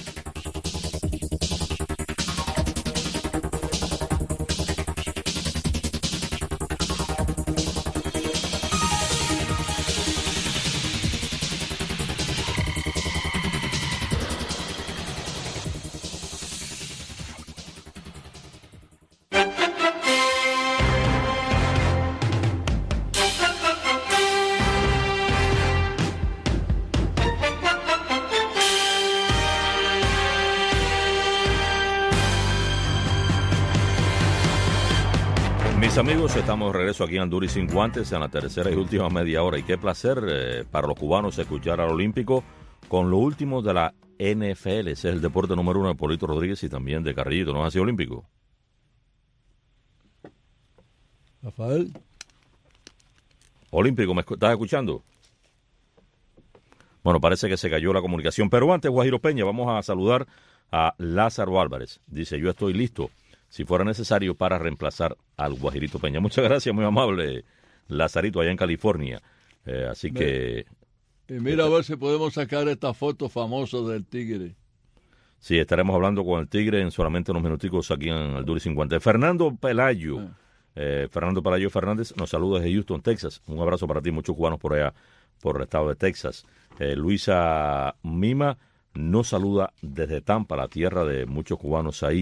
Speaker 3: Mis amigos, estamos de regreso aquí en Al Duro y Sin Guantes en la tercera y última media hora. Y qué placer para los cubanos escuchar al Olímpico con lo último de la NFL. Ese es el deporte número 1 de Polito Rodríguez y también de Carrillito. ¿No es así, Olímpico?
Speaker 4: Rafael.
Speaker 3: Olímpico, ¿me estás escuchando? Bueno, parece que se cayó la comunicación. Pero antes, Guajiro Peña, vamos a saludar a Lázaro Álvarez. Dice, yo estoy listo, si fuera necesario, para reemplazar al Guajirito Peña. Muchas gracias, muy amable, Lazarito, allá en California. Así que...
Speaker 4: Y mira a ver si podemos sacar esta foto famosa del Tigre.
Speaker 3: Sí, estaremos hablando con el Tigre en solamente unos minuticos aquí en Al Duro y 50. Fernando Pelayo. Fernando Pelayo Fernández nos saluda desde Houston, Texas. Un abrazo para ti, muchos cubanos por allá, por el estado de Texas. Luisa Mima nos saluda desde Tampa, la tierra de muchos cubanos ahí.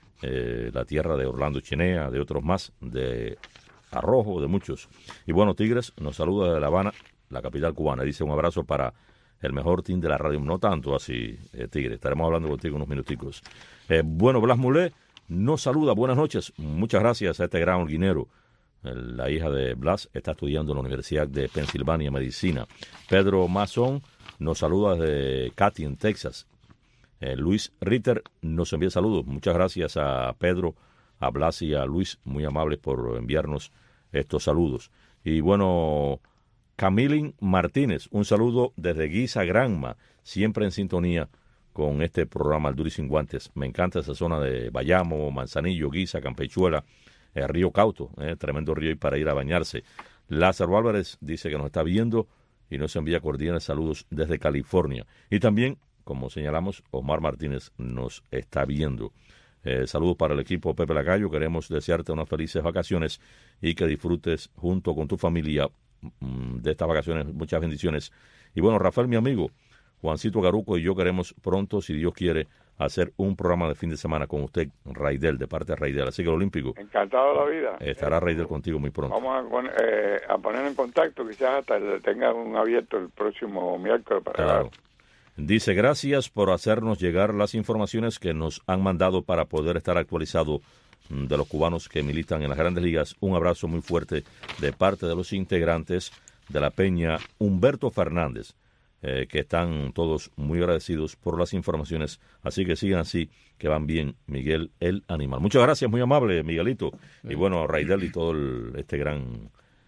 Speaker 3: La tierra de Orlando Chinea, de otros más, de Arrojo, de muchos. Y bueno, Tigres nos saluda desde La Habana, la capital cubana. Dice un abrazo para el mejor team de la radio. No tanto así, Tigre. Estaremos hablando contigo unos minuticos. Bueno, Blas Mulé nos saluda. Buenas noches. Muchas gracias a este gran holguinero. La hija de Blas está estudiando en la Universidad de Pensilvania Medicina. Pedro Mazón nos saluda desde Katy, en Texas. Luis Ritter nos envía saludos. Muchas gracias a Pedro, a Blas y a Luis, muy amables por enviarnos estos saludos. Y bueno, Camilín Martínez, un saludo desde Guisa Granma, siempre en sintonía con este programa Al Duro y Sin Guantes. Me encanta esa zona de Bayamo, Manzanillo, Guisa, Campechuela, Río Cauto, tremendo río y para ir a bañarse. Lázaro Álvarez dice que nos está viendo y nos envía cordiales saludos desde California. Y también, como señalamos, Omar Martínez nos está viendo. Saludos para el equipo Pepe Lacayo. Queremos desearte unas felices vacaciones y que disfrutes junto con tu familia de estas vacaciones. Muchas bendiciones. Y bueno, Rafael, mi amigo, Juancito Garuco y yo queremos pronto, si Dios quiere, hacer un programa de fin de semana con usted, Raidel, de parte de Raidel. Así que el Olímpico.
Speaker 5: Encantado de la vida.
Speaker 3: Estará Raidel contigo muy pronto.
Speaker 5: Vamos a poner en contacto, quizás hasta tenga un abierto el próximo miércoles para
Speaker 3: claro. Dice, gracias por hacernos llegar las informaciones que nos han mandado para poder estar actualizado de los cubanos que militan en las grandes ligas. Un abrazo muy fuerte de parte de los integrantes de la Peña Humberto Fernández, que están todos muy agradecidos por las informaciones. Así que sigan así, que van bien, Miguel el Animal. Muchas gracias, muy amable, Miguelito. Y bueno, Raidel y todo este gran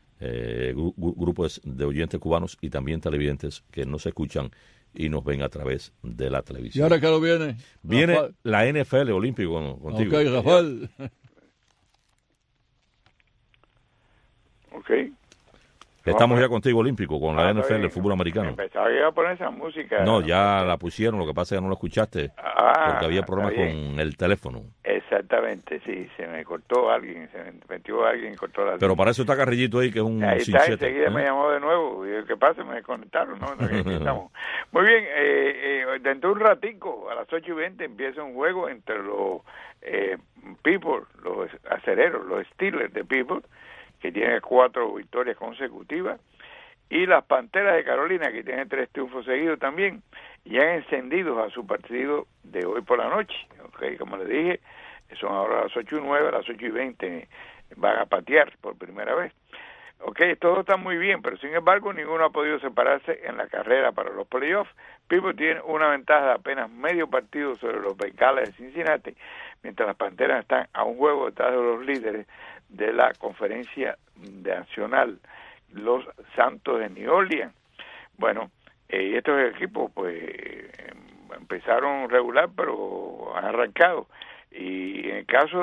Speaker 3: grupo de oyentes cubanos y también televidentes que nos escuchan y nos ven a través de la televisión.
Speaker 4: ¿Y ahora qué lo viene?
Speaker 3: Viene
Speaker 4: Rafael.
Speaker 3: La NFL Olímpico contigo.
Speaker 4: Ok, Rafael.
Speaker 5: Ok.
Speaker 3: Estamos ya contigo, Olímpico, con la NFL,
Speaker 5: bien.
Speaker 3: el fútbol americano.
Speaker 5: Empezaba a poner esa música.
Speaker 3: No, ya la pusieron, lo que pasa es que no la escuchaste, porque había problemas con el teléfono.
Speaker 5: Exactamente, sí, se me cortó alguien, se me metió alguien y cortó la...
Speaker 3: Pero para eso está Carrillito ahí, que es un
Speaker 5: ahí está,
Speaker 3: cinchete,
Speaker 5: enseguida me llamó de nuevo, y ¿qué pasa? Me desconectaron, ¿no? Aquí estamos. Muy bien, dentro de un ratico, a las 8:20, empieza un juego entre los People, los acereros, los Steelers de People, que tienen 4 victorias consecutivas, y las Panteras de Carolina, que tienen 3 triunfos seguidos también, y han encendido a su partido de hoy por la noche. Okay, como les dije, son ahora las 8:09, a las 8:20 van a patear por primera vez. Okay, todo está muy bien, pero sin embargo ninguno ha podido separarse en la carrera para los playoffs. People tiene una ventaja de apenas medio partido sobre los Bengals de Cincinnati, mientras las Panteras están a un juego detrás de los líderes de la conferencia nacional, los Santos de New Orleans. Bueno, estos equipos pues empezaron regular, pero han arrancado. Y en el caso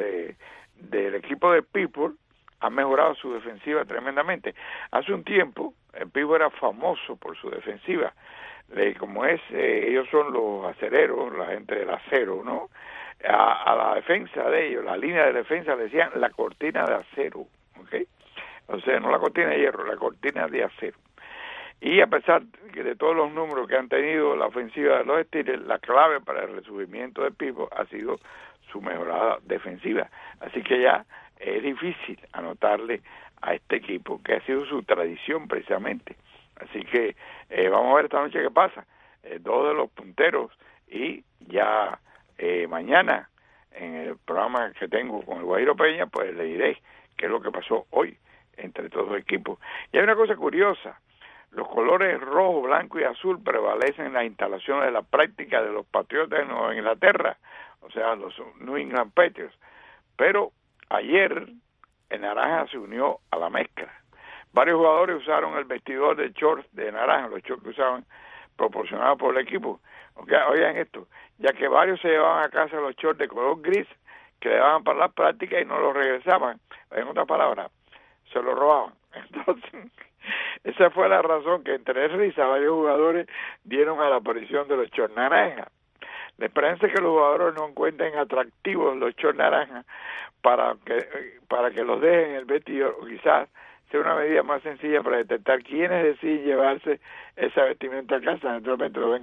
Speaker 5: del equipo de People, ha mejorado su defensiva tremendamente. Hace un tiempo, el People era famoso por su defensiva. Como ellos son los acereros, la gente del acero, ¿no? A la defensa de ellos, la línea de defensa le decían la cortina de acero, ¿ok? O sea, no la cortina de hierro, la cortina de acero. Y a pesar de todos los números que han tenido la ofensiva de los Steelers, la clave para el resurgimiento de People ha sido su mejorada defensiva. Así que ya es difícil anotarle a este equipo, que ha sido su tradición precisamente. Así que vamos a ver esta noche qué pasa. 2 de los punteros, y ya mañana en el programa que tengo con el Guajiro Peña, pues le diré qué es lo que pasó hoy entre todos los equipos. Y hay una cosa curiosa: los colores rojo, blanco y azul prevalecen en las instalaciones de la práctica de los Patriotas en Nueva Inglaterra, o sea, los New England Patriots. Pero ayer el naranja se unió a la mezcla. Varios jugadores usaron el vestidor de shorts de naranja, los shorts que usaban proporcionados por el equipo. Oigan esto, ya que varios se llevaban a casa los shorts de color gris que le daban para las prácticas y no los regresaban. En otras palabras, se los robaban. Entonces, esa fue la razón que entre risa varios jugadores dieron a la aparición de los shorts naranja. Les parece que los jugadores no encuentren atractivos los shorts naranja para que los dejen en el vestidor, o quizás sea una medida más sencilla para detectar quiénes deciden llevarse esa vestimenta a casa. Naturalmente lo ven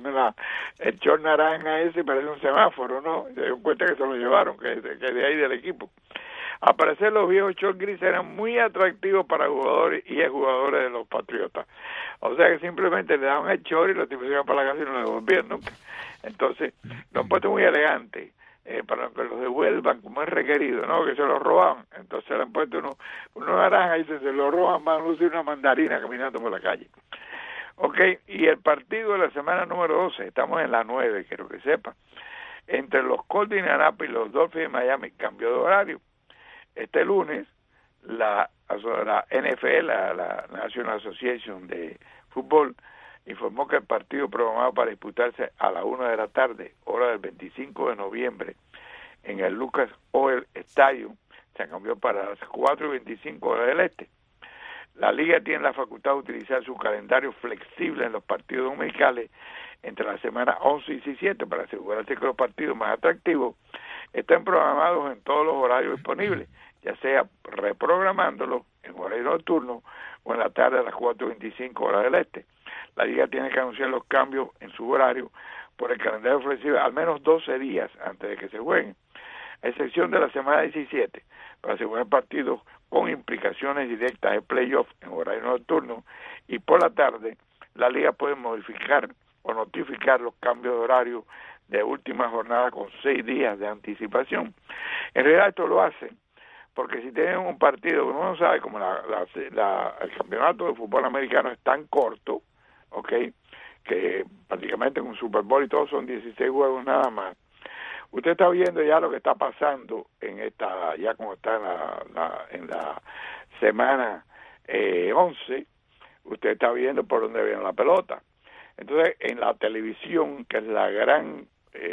Speaker 5: el short naranja ese, parece un semáforo, ¿no? Se dio cuenta que se lo llevaron, que de ahí del equipo. Al parecer los viejos shorts grises eran muy atractivos para jugadores y exjugadores de los Patriotas. O sea que simplemente le daban el short y lo tipos iban para la casa y no lo devolvían nunca. Entonces, lo han puesto muy elegante para que los devuelvan como es requerido, ¿no? Que se los robaban. Entonces le han puesto uno naranja y se lo roban, van a lucir una mandarina caminando por la calle. Ok, y el partido de la semana número 12, estamos en la 9, quiero que sepan, entre los Colts de Indianapolis y los Dolphins de Miami, cambió de horario. Este lunes, la NFL, la National Association de Fútbol, informó que el partido programado para disputarse a la 1 de la tarde, hora del 25 de noviembre, en el Lucas Oil Stadium, se cambió para las 4:25 horas del este. La liga tiene la facultad de utilizar su calendario flexible en los partidos dominicales entre las semanas 11 y 17 para asegurarse que los partidos más atractivos estén programados en todos los horarios disponibles, ya sea reprogramándolos en horario nocturno o en la tarde a las 4:25 horas del este. La liga tiene que anunciar los cambios en su horario por el calendario flexible al menos 12 días antes de que se jueguen, a excepción de la semana 17, para asegurar partidos con implicaciones directas de playoff en horario nocturno, y por la tarde la liga puede modificar o notificar los cambios de horario de última jornada con 6 días de anticipación. En realidad esto lo hace porque si tienen un partido, uno no sabe, como el campeonato de fútbol americano es tan corto, ¿ok?, que prácticamente con Super Bowl y todo son 16 juegos nada más. Usted está viendo ya lo que está pasando en esta, ya como está en la semana 11, usted está viendo por dónde viene la pelota. Entonces, en la televisión, que es la gran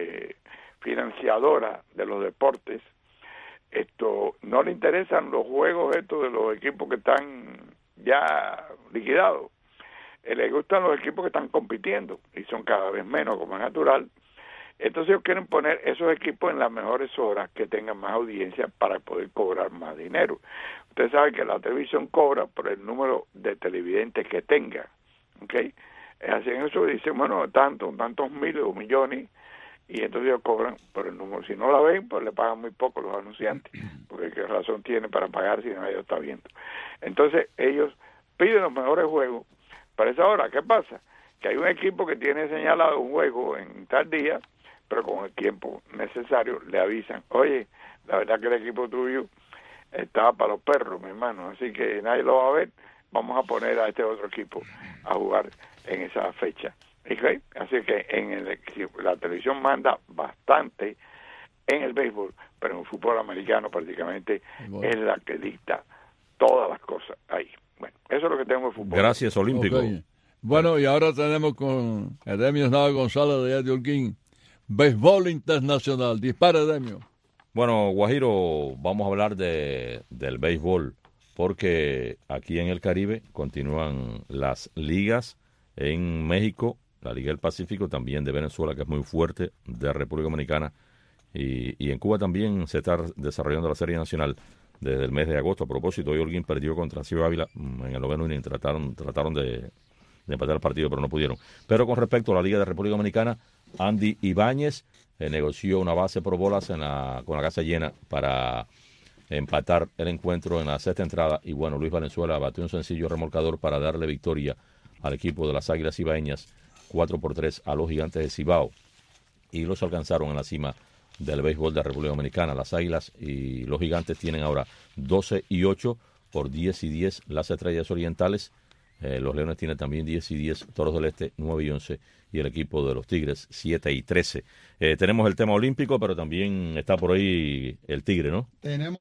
Speaker 5: financiadora de los deportes, no le interesan los juegos estos de los equipos que están ya liquidados. Les gustan los equipos que están compitiendo y son cada vez menos, como es natural. Entonces ellos quieren poner esos equipos en las mejores horas que tengan más audiencia para poder cobrar más dinero. Usted sabe que la televisión cobra por el número de televidentes que tenga, ¿ok? Hacen eso y dicen, bueno, tantos miles o millones, y entonces ellos cobran por el número. Si no la ven, pues le pagan muy poco los anunciantes, porque qué razón tiene para pagar si nadie lo está viendo. Entonces ellos piden los mejores juegos para esa hora. ¿Qué pasa? Que hay un equipo que tiene señalado un juego en tal día, pero con el tiempo necesario le avisan, oye, la verdad que el equipo tuyo estaba para los perros, mi hermano, así que nadie lo va a ver, vamos a poner a este otro equipo a jugar en esa fecha. ¿Okay? Así que la televisión manda bastante en el béisbol, pero en el fútbol americano prácticamente es la que dicta todas las cosas ahí. Bueno, eso es lo que tengo en fútbol.
Speaker 3: Gracias, Olímpico.
Speaker 4: Okay. Bueno, y ahora tenemos con Edemio Nava González de Holguín, béisbol internacional. Dispara, Edemio.
Speaker 3: Bueno, Guajiro, vamos a hablar del béisbol, porque aquí en el Caribe continúan las ligas en México, la Liga del Pacífico, también de Venezuela, que es muy fuerte, de República Dominicana, y en Cuba también se está desarrollando la Serie Nacional desde el mes de agosto. A propósito, hoy Holguín perdió contra Ciudad Ávila en el 9º inning, trataron de empatar el partido, pero no pudieron. Pero con respecto a la Liga de República Dominicana, Andy Ibáñez negoció una base por bolas con la casa llena para empatar el encuentro en la sexta entrada, y bueno, Luis Valenzuela batió un sencillo remolcador para darle victoria al equipo de las Águilas Ibaeñas 4-3 a los Gigantes de Cibao, y los alcanzaron en la cima del béisbol de la República Dominicana. Las Águilas y los Gigantes tienen ahora 12-8 por 10-10 las Estrellas Orientales. Los Leones tienen también 10-10, Toros del Este 9-11, y el equipo de los Tigres 7-13. Tenemos el tema olímpico, pero también está por ahí el Tigre, ¿no?
Speaker 7: Tenemos.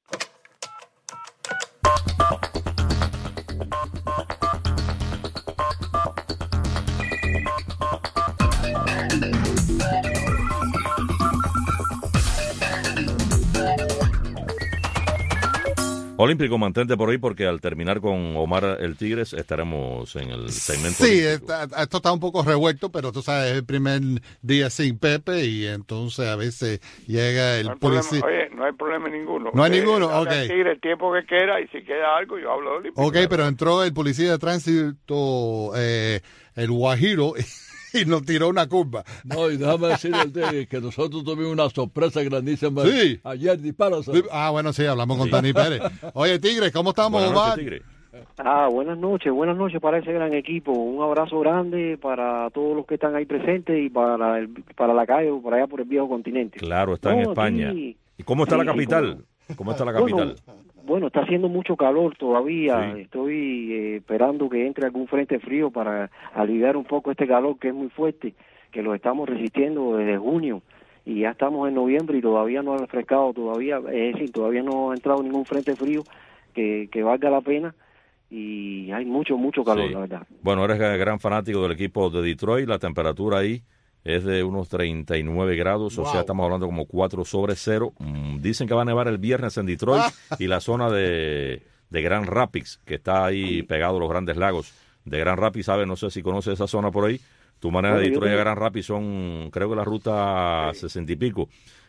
Speaker 3: Olímpico, mantente por ahí, porque al terminar con Omar el Tigres estaremos en el segmento
Speaker 7: Sí,
Speaker 3: olímpico.
Speaker 7: esto está un poco revuelto, pero tú sabes, es el primer día sin Pepe y entonces a veces llega el policía.
Speaker 5: Oye, no hay problema ninguno.
Speaker 7: No hay ninguno, ok.
Speaker 5: Al Tigre el tiempo que quiera, y si queda algo yo hablo de Olímpico.
Speaker 7: Ok, pero entró el policía de tránsito, el Guajiro, y nos tiró una curva.
Speaker 4: No, y déjame decirte que nosotros tuvimos una sorpresa grandísima.
Speaker 7: Sí.
Speaker 4: Ayer, dispara.
Speaker 7: Bueno, sí, hablamos con Dani Pérez. Oye, Tigre, ¿cómo estamos,
Speaker 3: Buenas
Speaker 7: Omar?
Speaker 3: noches, Tigre.
Speaker 22: Buenas noches para ese gran equipo. Un abrazo grande para todos los que están ahí presentes y para la calle, por allá por el viejo continente.
Speaker 3: Claro, está en España.
Speaker 22: Aquí,
Speaker 3: ¿Y cómo está la capital? ¿Cómo está la capital?
Speaker 22: Bueno, está haciendo mucho calor todavía. Sí. Estoy esperando que entre algún frente frío para aliviar un poco este calor que es muy fuerte, que lo estamos resistiendo desde junio, y ya estamos en noviembre y todavía no ha refrescado, todavía no ha entrado ningún frente frío que valga la pena, y hay mucho calor,
Speaker 3: sí.
Speaker 22: La verdad.
Speaker 3: Bueno, eres gran fanático del equipo de Detroit, la temperatura ahí es de unos 39 grados, wow. O sea, estamos hablando como 4/0. Dicen que va a nevar el viernes en Detroit y la zona de Grand Rapids, que está ahí pegado a los Grandes Lagos de Grand Rapids, ¿sabes? No sé si conoces esa zona por ahí. Tu manera de Detroit a Grand Rapids son, creo que la ruta 60 y pico.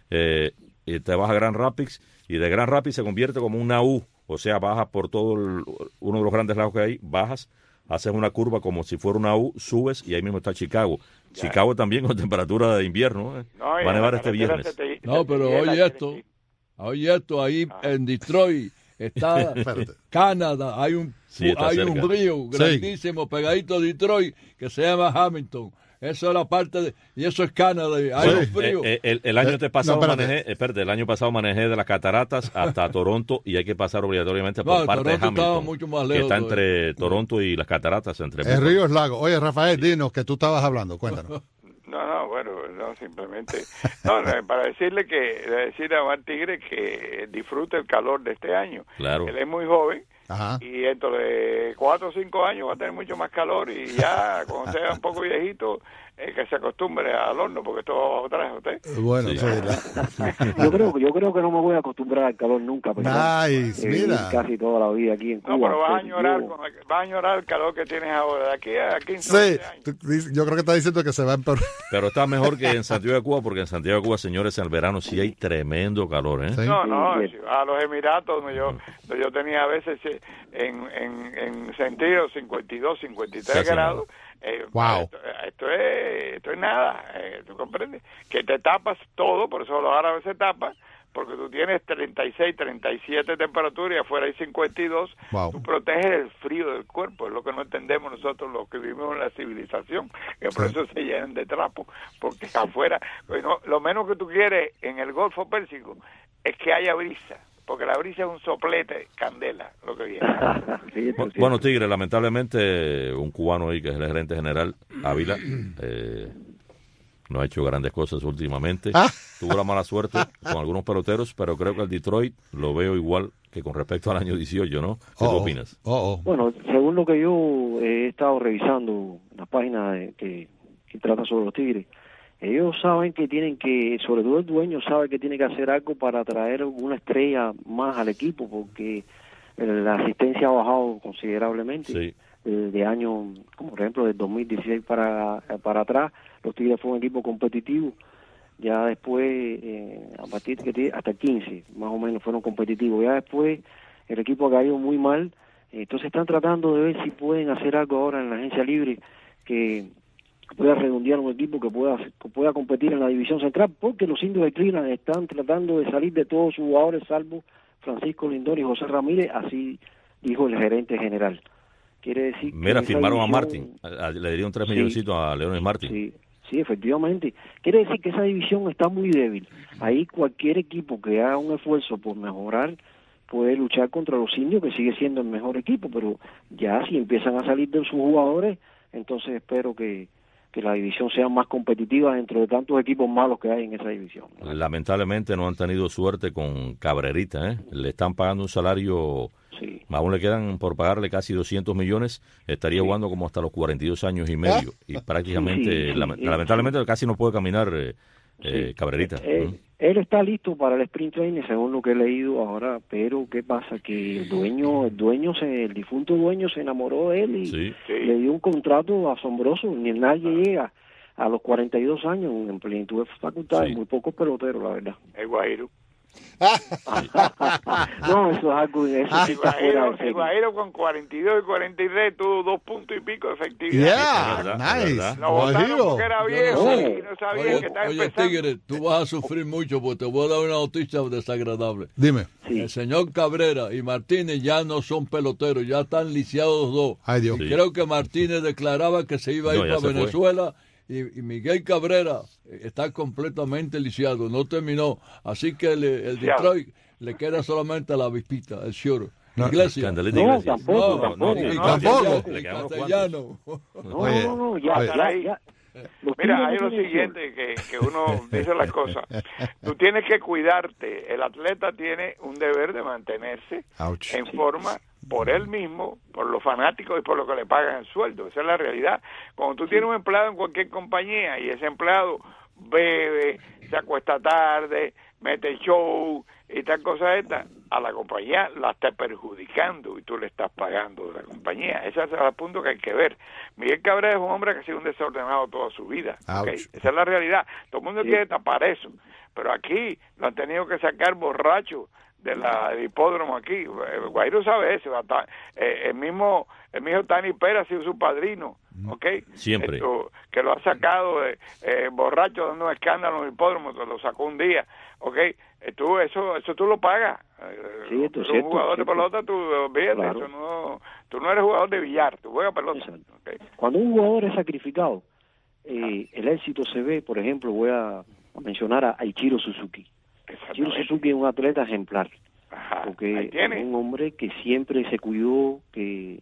Speaker 3: Y te vas a Grand Rapids, y de Grand Rapids se convierte como una U, o sea, bajas por todo uno de los Grandes Lagos que hay, bajas, haces una curva como si fuera una U, subes, y ahí mismo está Chicago. Ya. Chicago también con temperatura de invierno, no, va a nevar este viernes.
Speaker 4: No, pero oye esto, ahí en Detroit está Canadá, hay un río grandísimo pegadito a Detroit que se llama Hamilton. Eso es la parte y eso es Canadá, hay un frío.
Speaker 3: El año pasado el año pasado manejé de las Cataratas hasta Toronto, y hay que pasar obligatoriamente por parte de Hamilton,
Speaker 4: mucho más lejos,
Speaker 3: que está entre Toronto y las Cataratas.
Speaker 7: El río es lago. Oye, Rafael, dinos que tú estabas hablando, cuéntanos.
Speaker 5: No, simplemente para decirle a Omar Tigre que disfrute el calor de este año.
Speaker 3: Claro.
Speaker 5: Él es muy joven,
Speaker 7: Ajá.
Speaker 5: y dentro de 4 o 5 años va a tener mucho más calor y ya cuando sea un poco viejito, que se acostumbre al horno, porque esto otra vez usted.
Speaker 7: Bueno,
Speaker 3: Sí.
Speaker 22: Yo creo que no me voy a acostumbrar al calor nunca.
Speaker 7: Nice, mira.
Speaker 22: Casi toda la vida aquí en Cuba.
Speaker 5: No, pero vas a añorar,
Speaker 22: Yo-
Speaker 5: vas a añorar el calor que tienes ahora, de aquí a 15
Speaker 7: Sí,
Speaker 5: 20 años.
Speaker 7: yo creo que está diciendo que se va a empeorar.
Speaker 3: Pero está mejor que en Santiago de Cuba, porque en Santiago de Cuba, señores, en el verano sí hay tremendo calor, ¿eh?
Speaker 7: Sí.
Speaker 5: No, si vas a los Emiratos, donde yo tenía a veces en sentido 52, 53
Speaker 3: Sí,
Speaker 5: grados.
Speaker 7: Wow.
Speaker 5: Esto es nada, ¿tú comprendes? Que te tapas todo, por eso los árabes se tapan, porque tú tienes 36, 37 temperaturas y afuera hay 52,
Speaker 7: Wow.
Speaker 5: tú proteges el frío del cuerpo, es lo que no entendemos nosotros los que vivimos en la civilización, que por eso se llenan de trapo, porque afuera, lo menos que tú quieres en el Golfo Pérsico es que haya brisa, porque la brisa es un soplete, candela, lo que viene.
Speaker 3: Bueno, Tigre, lamentablemente un cubano ahí que es el gerente general, Ávila, no ha hecho grandes cosas últimamente. Tuvo la mala suerte con algunos peloteros, pero creo que el Detroit lo veo igual que con respecto al año 18, ¿no? ¿Qué tú opinas?
Speaker 22: Bueno, según lo que yo he estado revisando, la página que trata sobre los Tigres, ellos saben que tienen que, sobre todo el dueño sabe que tiene que hacer algo para traer una estrella más al equipo, porque la asistencia ha bajado considerablemente.
Speaker 3: Sí.
Speaker 22: De año, como por ejemplo del 2016 para atrás, los Tigres fue un equipo competitivo. Ya después, a partir de hasta el 15, más o menos, fueron competitivos. Ya después el equipo ha caído muy mal. Entonces están tratando de ver si pueden hacer algo ahora en la agencia libre que pueda redondear un equipo que pueda competir en la división central, porque los indios de Cleveland están tratando de salir de todos sus jugadores, salvo Francisco Lindor y José Ramírez, así dijo el gerente general. Quiere decir
Speaker 3: Mira,
Speaker 22: que
Speaker 3: firmaron a
Speaker 22: división-
Speaker 3: Martin, le dieron 3 milloncitos a Leones Martin.
Speaker 22: Sí, efectivamente. Quiere decir que esa división está muy débil. Ahí cualquier equipo que haga un esfuerzo por mejorar puede luchar contra los indios, que sigue siendo el mejor equipo, pero ya si empiezan a salir de sus jugadores, entonces espero que la división sea más competitiva dentro de tantos equipos malos que hay en esa división.
Speaker 3: Lamentablemente no han tenido suerte con Cabrerita, ¿eh? Le están pagando un salario, aún le quedan por pagarle casi 200 millones, estaría jugando como hasta los 42 años y medio, y prácticamente, lamentablemente casi no puede caminar Cabrerita.
Speaker 22: Él está listo para el sprint training, según lo que he leído ahora, pero ¿qué pasa? Que el difunto dueño se enamoró de él y le dio un contrato asombroso. Ni nadie llega a los 42 años en plenitud de facultades, muy pocos peloteros, la verdad.
Speaker 5: El Guajiro.
Speaker 22: No, eso es algo, eso sí está fuera de
Speaker 5: El
Speaker 22: serie.
Speaker 5: Guajiro con 42 y 43 tuvo 2 puntos y pico de efectividad.
Speaker 4: nice.
Speaker 5: Lo votaron porque era viejo y no sabían que estaba
Speaker 4: Oye,
Speaker 5: empezando.
Speaker 4: Tigre, tú vas a sufrir mucho porque te voy a dar una noticia desagradable.
Speaker 7: Dime.
Speaker 4: El señor Cabrera y Martínez ya no son peloteros, ya están lisiados los dos.
Speaker 7: Ay, Dios.
Speaker 4: Y creo que Martínez declaraba que se iba a ir
Speaker 3: No, ya
Speaker 4: para
Speaker 3: se fue.
Speaker 4: Venezuela y Miguel Cabrera está completamente lisiado, no terminó. Así que el Detroit le queda solamente la vispita, el short.
Speaker 7: No,
Speaker 4: Iglesias.
Speaker 3: Candelita Iglesias.
Speaker 22: Tampoco.
Speaker 4: y
Speaker 7: Tampoco.
Speaker 3: Le quedan unos
Speaker 4: Castellano.
Speaker 22: No, ya. Los
Speaker 5: Mira, hay
Speaker 22: Tigres
Speaker 5: lo
Speaker 22: tienen
Speaker 5: siguiente, que uno dice las cosas. Tú tienes que cuidarte. El atleta tiene un deber de mantenerse
Speaker 7: Ouch.
Speaker 5: en forma por él mismo, por los fanáticos y por lo que le pagan el sueldo. Esa es la realidad. Cuando tú tienes un empleado en cualquier compañía y ese empleado bebe, se acuesta tarde, mete show y tal cosa esta, a la compañía la está perjudicando y tú le estás pagando de la compañía. Ese es el punto que hay que ver. Miguel Cabrera es un hombre que ha sido un desordenado toda su vida. ¿Okay? Esa es la realidad. Todo el mundo quiere tapar eso. Pero aquí lo han tenido que sacar borracho del hipódromo aquí. Guairo sabe eso. Hasta, el mismo Tani Pérez ha sido su padrino. ¿Okay?
Speaker 3: Siempre.
Speaker 5: Que lo ha sacado borracho dando un escándalo en el hipódromo, lo sacó un día. ¿Okay? Eso tú lo pagas.
Speaker 22: Sí, esto es
Speaker 5: un
Speaker 22: cierto,
Speaker 5: jugador de
Speaker 22: cierto.
Speaker 5: pelota, tú olvídate,
Speaker 22: Claro.
Speaker 5: tú no eres jugador de billar, tú juegas pelota. ¿Okay?
Speaker 22: Cuando un jugador es sacrificado, el éxito se ve. Por ejemplo, voy a mencionar a Ichiro Suzuki. Ichiro Suzuki es un atleta ejemplar, porque es un hombre que siempre se cuidó, que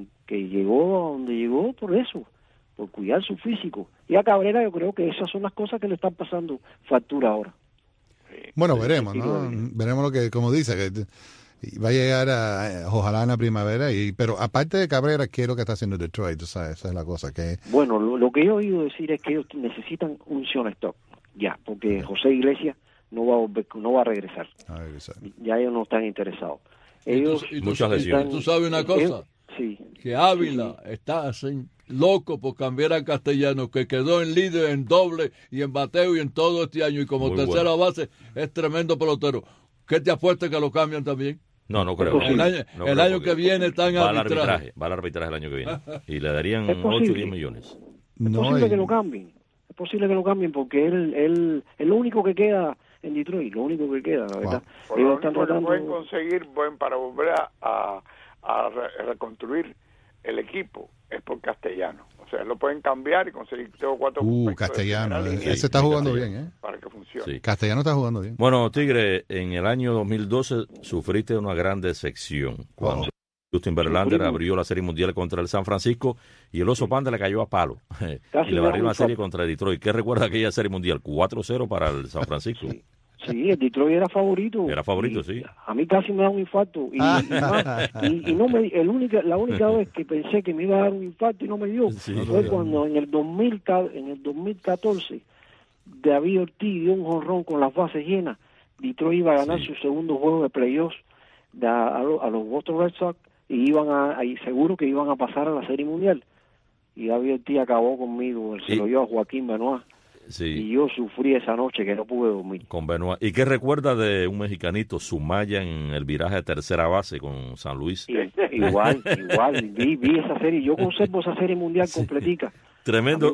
Speaker 22: llegó a donde llegó por eso, por cuidar su físico. Y a Cabrera yo creo que esas son las cosas que le están pasando factura ahora.
Speaker 7: Bueno, veremos, ¿no? Veremos lo que, como dice, que Y va a llegar ojalá en la primavera, pero aparte de Cabrera, ¿qué es lo que está haciendo Detroit? Tú sabes, esa es la cosa. Que
Speaker 22: Bueno, lo que yo he oído decir es que ellos necesitan un shortstop, ya, porque José Iglesias no va a regresar. Ya ellos no están interesados. Ellos
Speaker 3: muchas lesiones.
Speaker 4: ¿Tú sabes una cosa?
Speaker 22: Sí.
Speaker 4: Que Ávila está así, loco por cambiar a Castellanos, que quedó en líder, en doble y en bateo y en todo este año, y como
Speaker 3: Muy
Speaker 4: tercera base es tremendo pelotero. ¿Qué te apuesta que lo cambian también?
Speaker 3: No creo.
Speaker 4: El año que viene está en arbitraje.
Speaker 3: Va al arbitraje el año que viene. Y le darían 8 o 10 millones.
Speaker 22: Es posible que lo cambien. Es posible que lo cambien porque él es lo único que queda en Detroit, lo único que queda, la verdad. Ellos están tratando...
Speaker 5: pueden conseguir para volver a reconstruir el equipo es por Castellano. O sea, lo pueden cambiar y conseguir 3 o 4
Speaker 7: Castellano, ese está jugando bien,
Speaker 5: para que funcione.
Speaker 3: Sí.
Speaker 7: Castellano está jugando bien.
Speaker 3: Bueno, Tigre, en el año 2012 sufriste una gran decepción cuando Justin Verlander abrió la Serie Mundial contra el San Francisco y el Oso Panda le cayó a palo y le barrió una serie contra Detroit. ¿Qué recuerda aquella Serie Mundial? 4-0 para el San Francisco.
Speaker 22: Sí, el Detroit era favorito.
Speaker 3: Era favorito, sí.
Speaker 22: A mí casi me da un infarto. Y no la única vez que pensé que me iba a dar un infarto y no me dio fue cuando en el 2014 David Ortiz dio un jonrón con las bases llenas. Detroit iba a ganar su segundo juego de playoffs a los Boston Red Sox y seguro que iban a pasar a la Serie Mundial. Y David Ortiz acabó conmigo, se lo dio a Joaquín Benoit.
Speaker 3: Sí.
Speaker 22: Y yo sufrí esa noche que no pude dormir.
Speaker 3: Con Benoit. ¿Y qué recuerda de un mexicanito, Sumaya, en el viraje de tercera base con San Luis?
Speaker 22: Igual. Vi esa serie. Yo conservo esa Serie Mundial completica.
Speaker 3: Tremendo.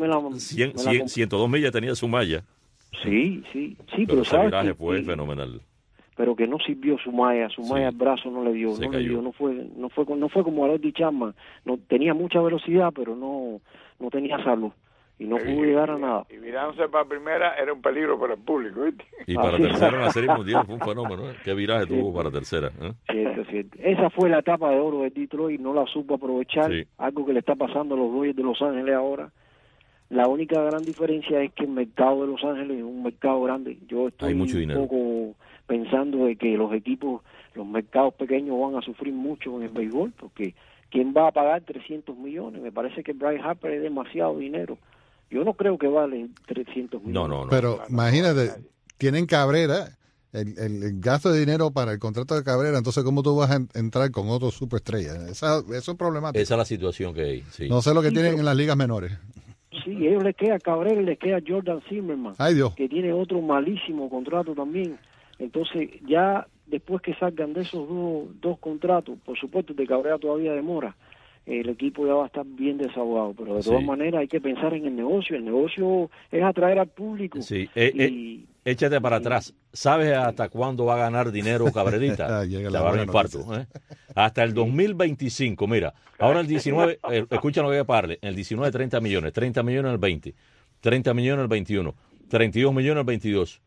Speaker 3: 102 millas tenía Sumaya.
Speaker 22: Sí, pero
Speaker 3: ese
Speaker 22: ¿sabes?
Speaker 3: viraje fue fenomenal.
Speaker 22: Pero que no sirvió Sumaya el brazo no le dio, no fue como Alexis Chapman. No tenía mucha velocidad, pero no tenía salud. Y no pudo llegar a nada.
Speaker 5: Y mirándose para primera era un peligro para el público, ¿viste?
Speaker 3: Y para tercera en la Serie Mundial fue un fenómeno, ¿Qué viraje tuvo para tercera?
Speaker 22: Sí, eso es cierto. Esa fue la etapa de oro de Detroit, no la supo aprovechar, algo que le está pasando a los Dodgers de Los Ángeles ahora. La única gran diferencia es que el mercado de Los Ángeles es un mercado grande. Yo estoy un poco pensando de que los mercados pequeños van a sufrir mucho en el béisbol, porque ¿quién va a pagar 300 millones? Me parece que Bryce Harper es demasiado dinero. Yo no creo que valen 300 millones.
Speaker 3: No.
Speaker 7: Pero imagínate, tienen Cabrera, el gasto de dinero para el contrato de Cabrera, entonces ¿cómo tú vas a entrar con otro superestrella? Eso es problemático.
Speaker 3: Esa es la situación que hay, sí.
Speaker 7: No sé lo que tienen en las ligas menores.
Speaker 22: Sí, ellos les queda Cabrera y les queda Jordan Zimmerman,
Speaker 7: Ay, Dios.
Speaker 22: que tiene otro malísimo contrato también. Entonces, ya después que salgan de esos dos contratos, por supuesto, de Cabrera todavía demora, el equipo ya va a estar bien desahogado, pero de todas maneras hay que pensar en el negocio. El negocio es atraer al público.
Speaker 3: Sí, échate para atrás. ¿Sabes hasta cuándo va a ganar dinero Cabrerita? Se va a dar un infarto. Hasta el 2025, mira. Ahora el 19, escucha lo que voy a pagarle. En el 19, 30 millones. 30 millones en el 20. 30 millones en el 21. 32 millones en el 22.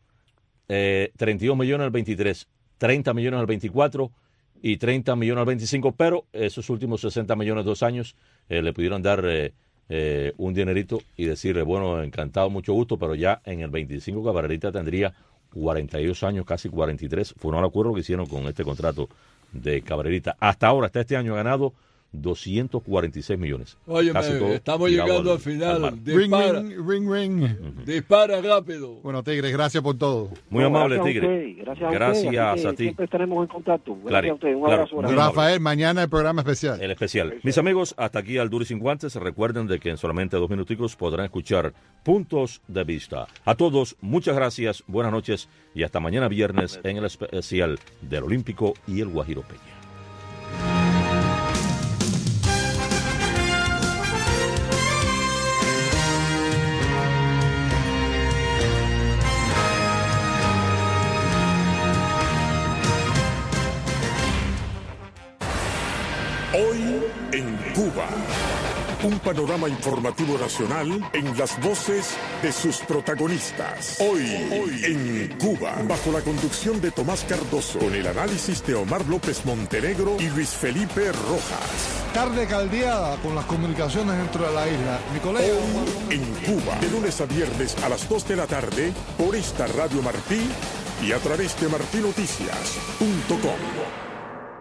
Speaker 3: 32 millones en el 23. 30 millones en el 24. Y 30 millones al 25, pero esos últimos 60 millones 2 años le pudieron dar un dinerito y decirle, bueno, encantado, mucho gusto, pero ya en el 25 Cabrerita tendría 42 años, casi 43. Fue un acuerdo que hicieron con este contrato de Cabrerita. Hasta ahora, hasta este año ha ganado 246 millones.
Speaker 4: Oye, estamos llegando al final. Dispara.
Speaker 7: Ring.
Speaker 4: Dispara rápido.
Speaker 7: Bueno, Tigre, gracias por todo.
Speaker 3: Muy amable,
Speaker 22: gracias
Speaker 3: Tigre.
Speaker 22: Gracias
Speaker 3: a ti.
Speaker 22: Siempre estaremos en contacto. Gracias a ustedes. Un abrazo.
Speaker 7: Rafael, mañana el programa especial.
Speaker 3: El especial. Mis amigos, hasta aquí al Duro y Sin Guantes. Recuerden de que en solamente 2 minuticos podrán escuchar Puntos de Vista. A todos, muchas gracias, buenas noches y hasta mañana viernes en el especial del Olímpico y el Guajiro Peña.
Speaker 10: Hoy en Cuba. Un panorama informativo nacional en las voces de sus protagonistas. Hoy en Cuba, bajo la conducción de Tomás Cardoso, con el análisis de Omar López Montenegro y Luis Felipe Rojas.
Speaker 2: Tarde caldeada con las comunicaciones dentro de la isla. Mi colega
Speaker 10: Hoy en Cuba, de lunes a viernes a las 2 de la tarde, por esta Radio Martí y a través de martinoticias.com.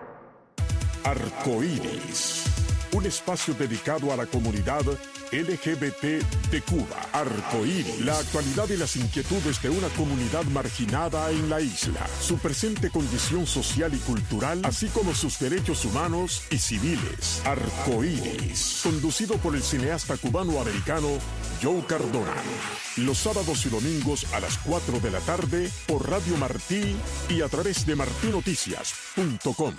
Speaker 10: Arcoíris, un espacio dedicado a la comunidad LGBT de Cuba. Arcoíris, la actualidad y las inquietudes de una comunidad marginada en la isla, su presente condición social y cultural, así como sus derechos humanos y civiles. Arcoíris, conducido por el cineasta cubano-americano Joe Cardona. Los sábados y domingos a las 4 de la tarde por Radio Martí y a través de martinoticias.com.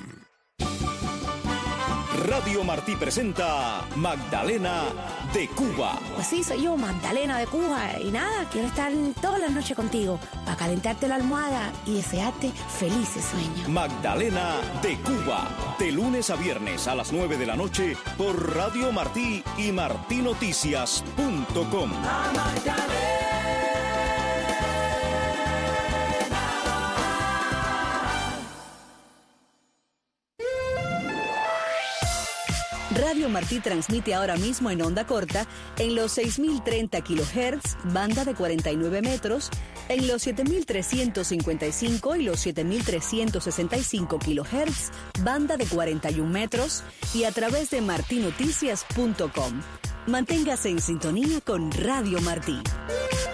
Speaker 6: Radio Martí presenta Magdalena de Cuba.
Speaker 8: Pues sí, soy yo, Magdalena de Cuba. Y nada, quiero estar toda la noche contigo para calentarte la almohada y desearte felices sueños.
Speaker 6: Magdalena de Cuba, de lunes a viernes a las 9 de la noche por Radio Martí y martinoticias.com.
Speaker 11: Radio Martí transmite ahora mismo en onda corta en los 6.030 kHz, banda de 49 metros, en los 7.355 y los 7.365 kHz, banda de 41 metros y a través de martinoticias.com. Manténgase en sintonía con Radio Martí.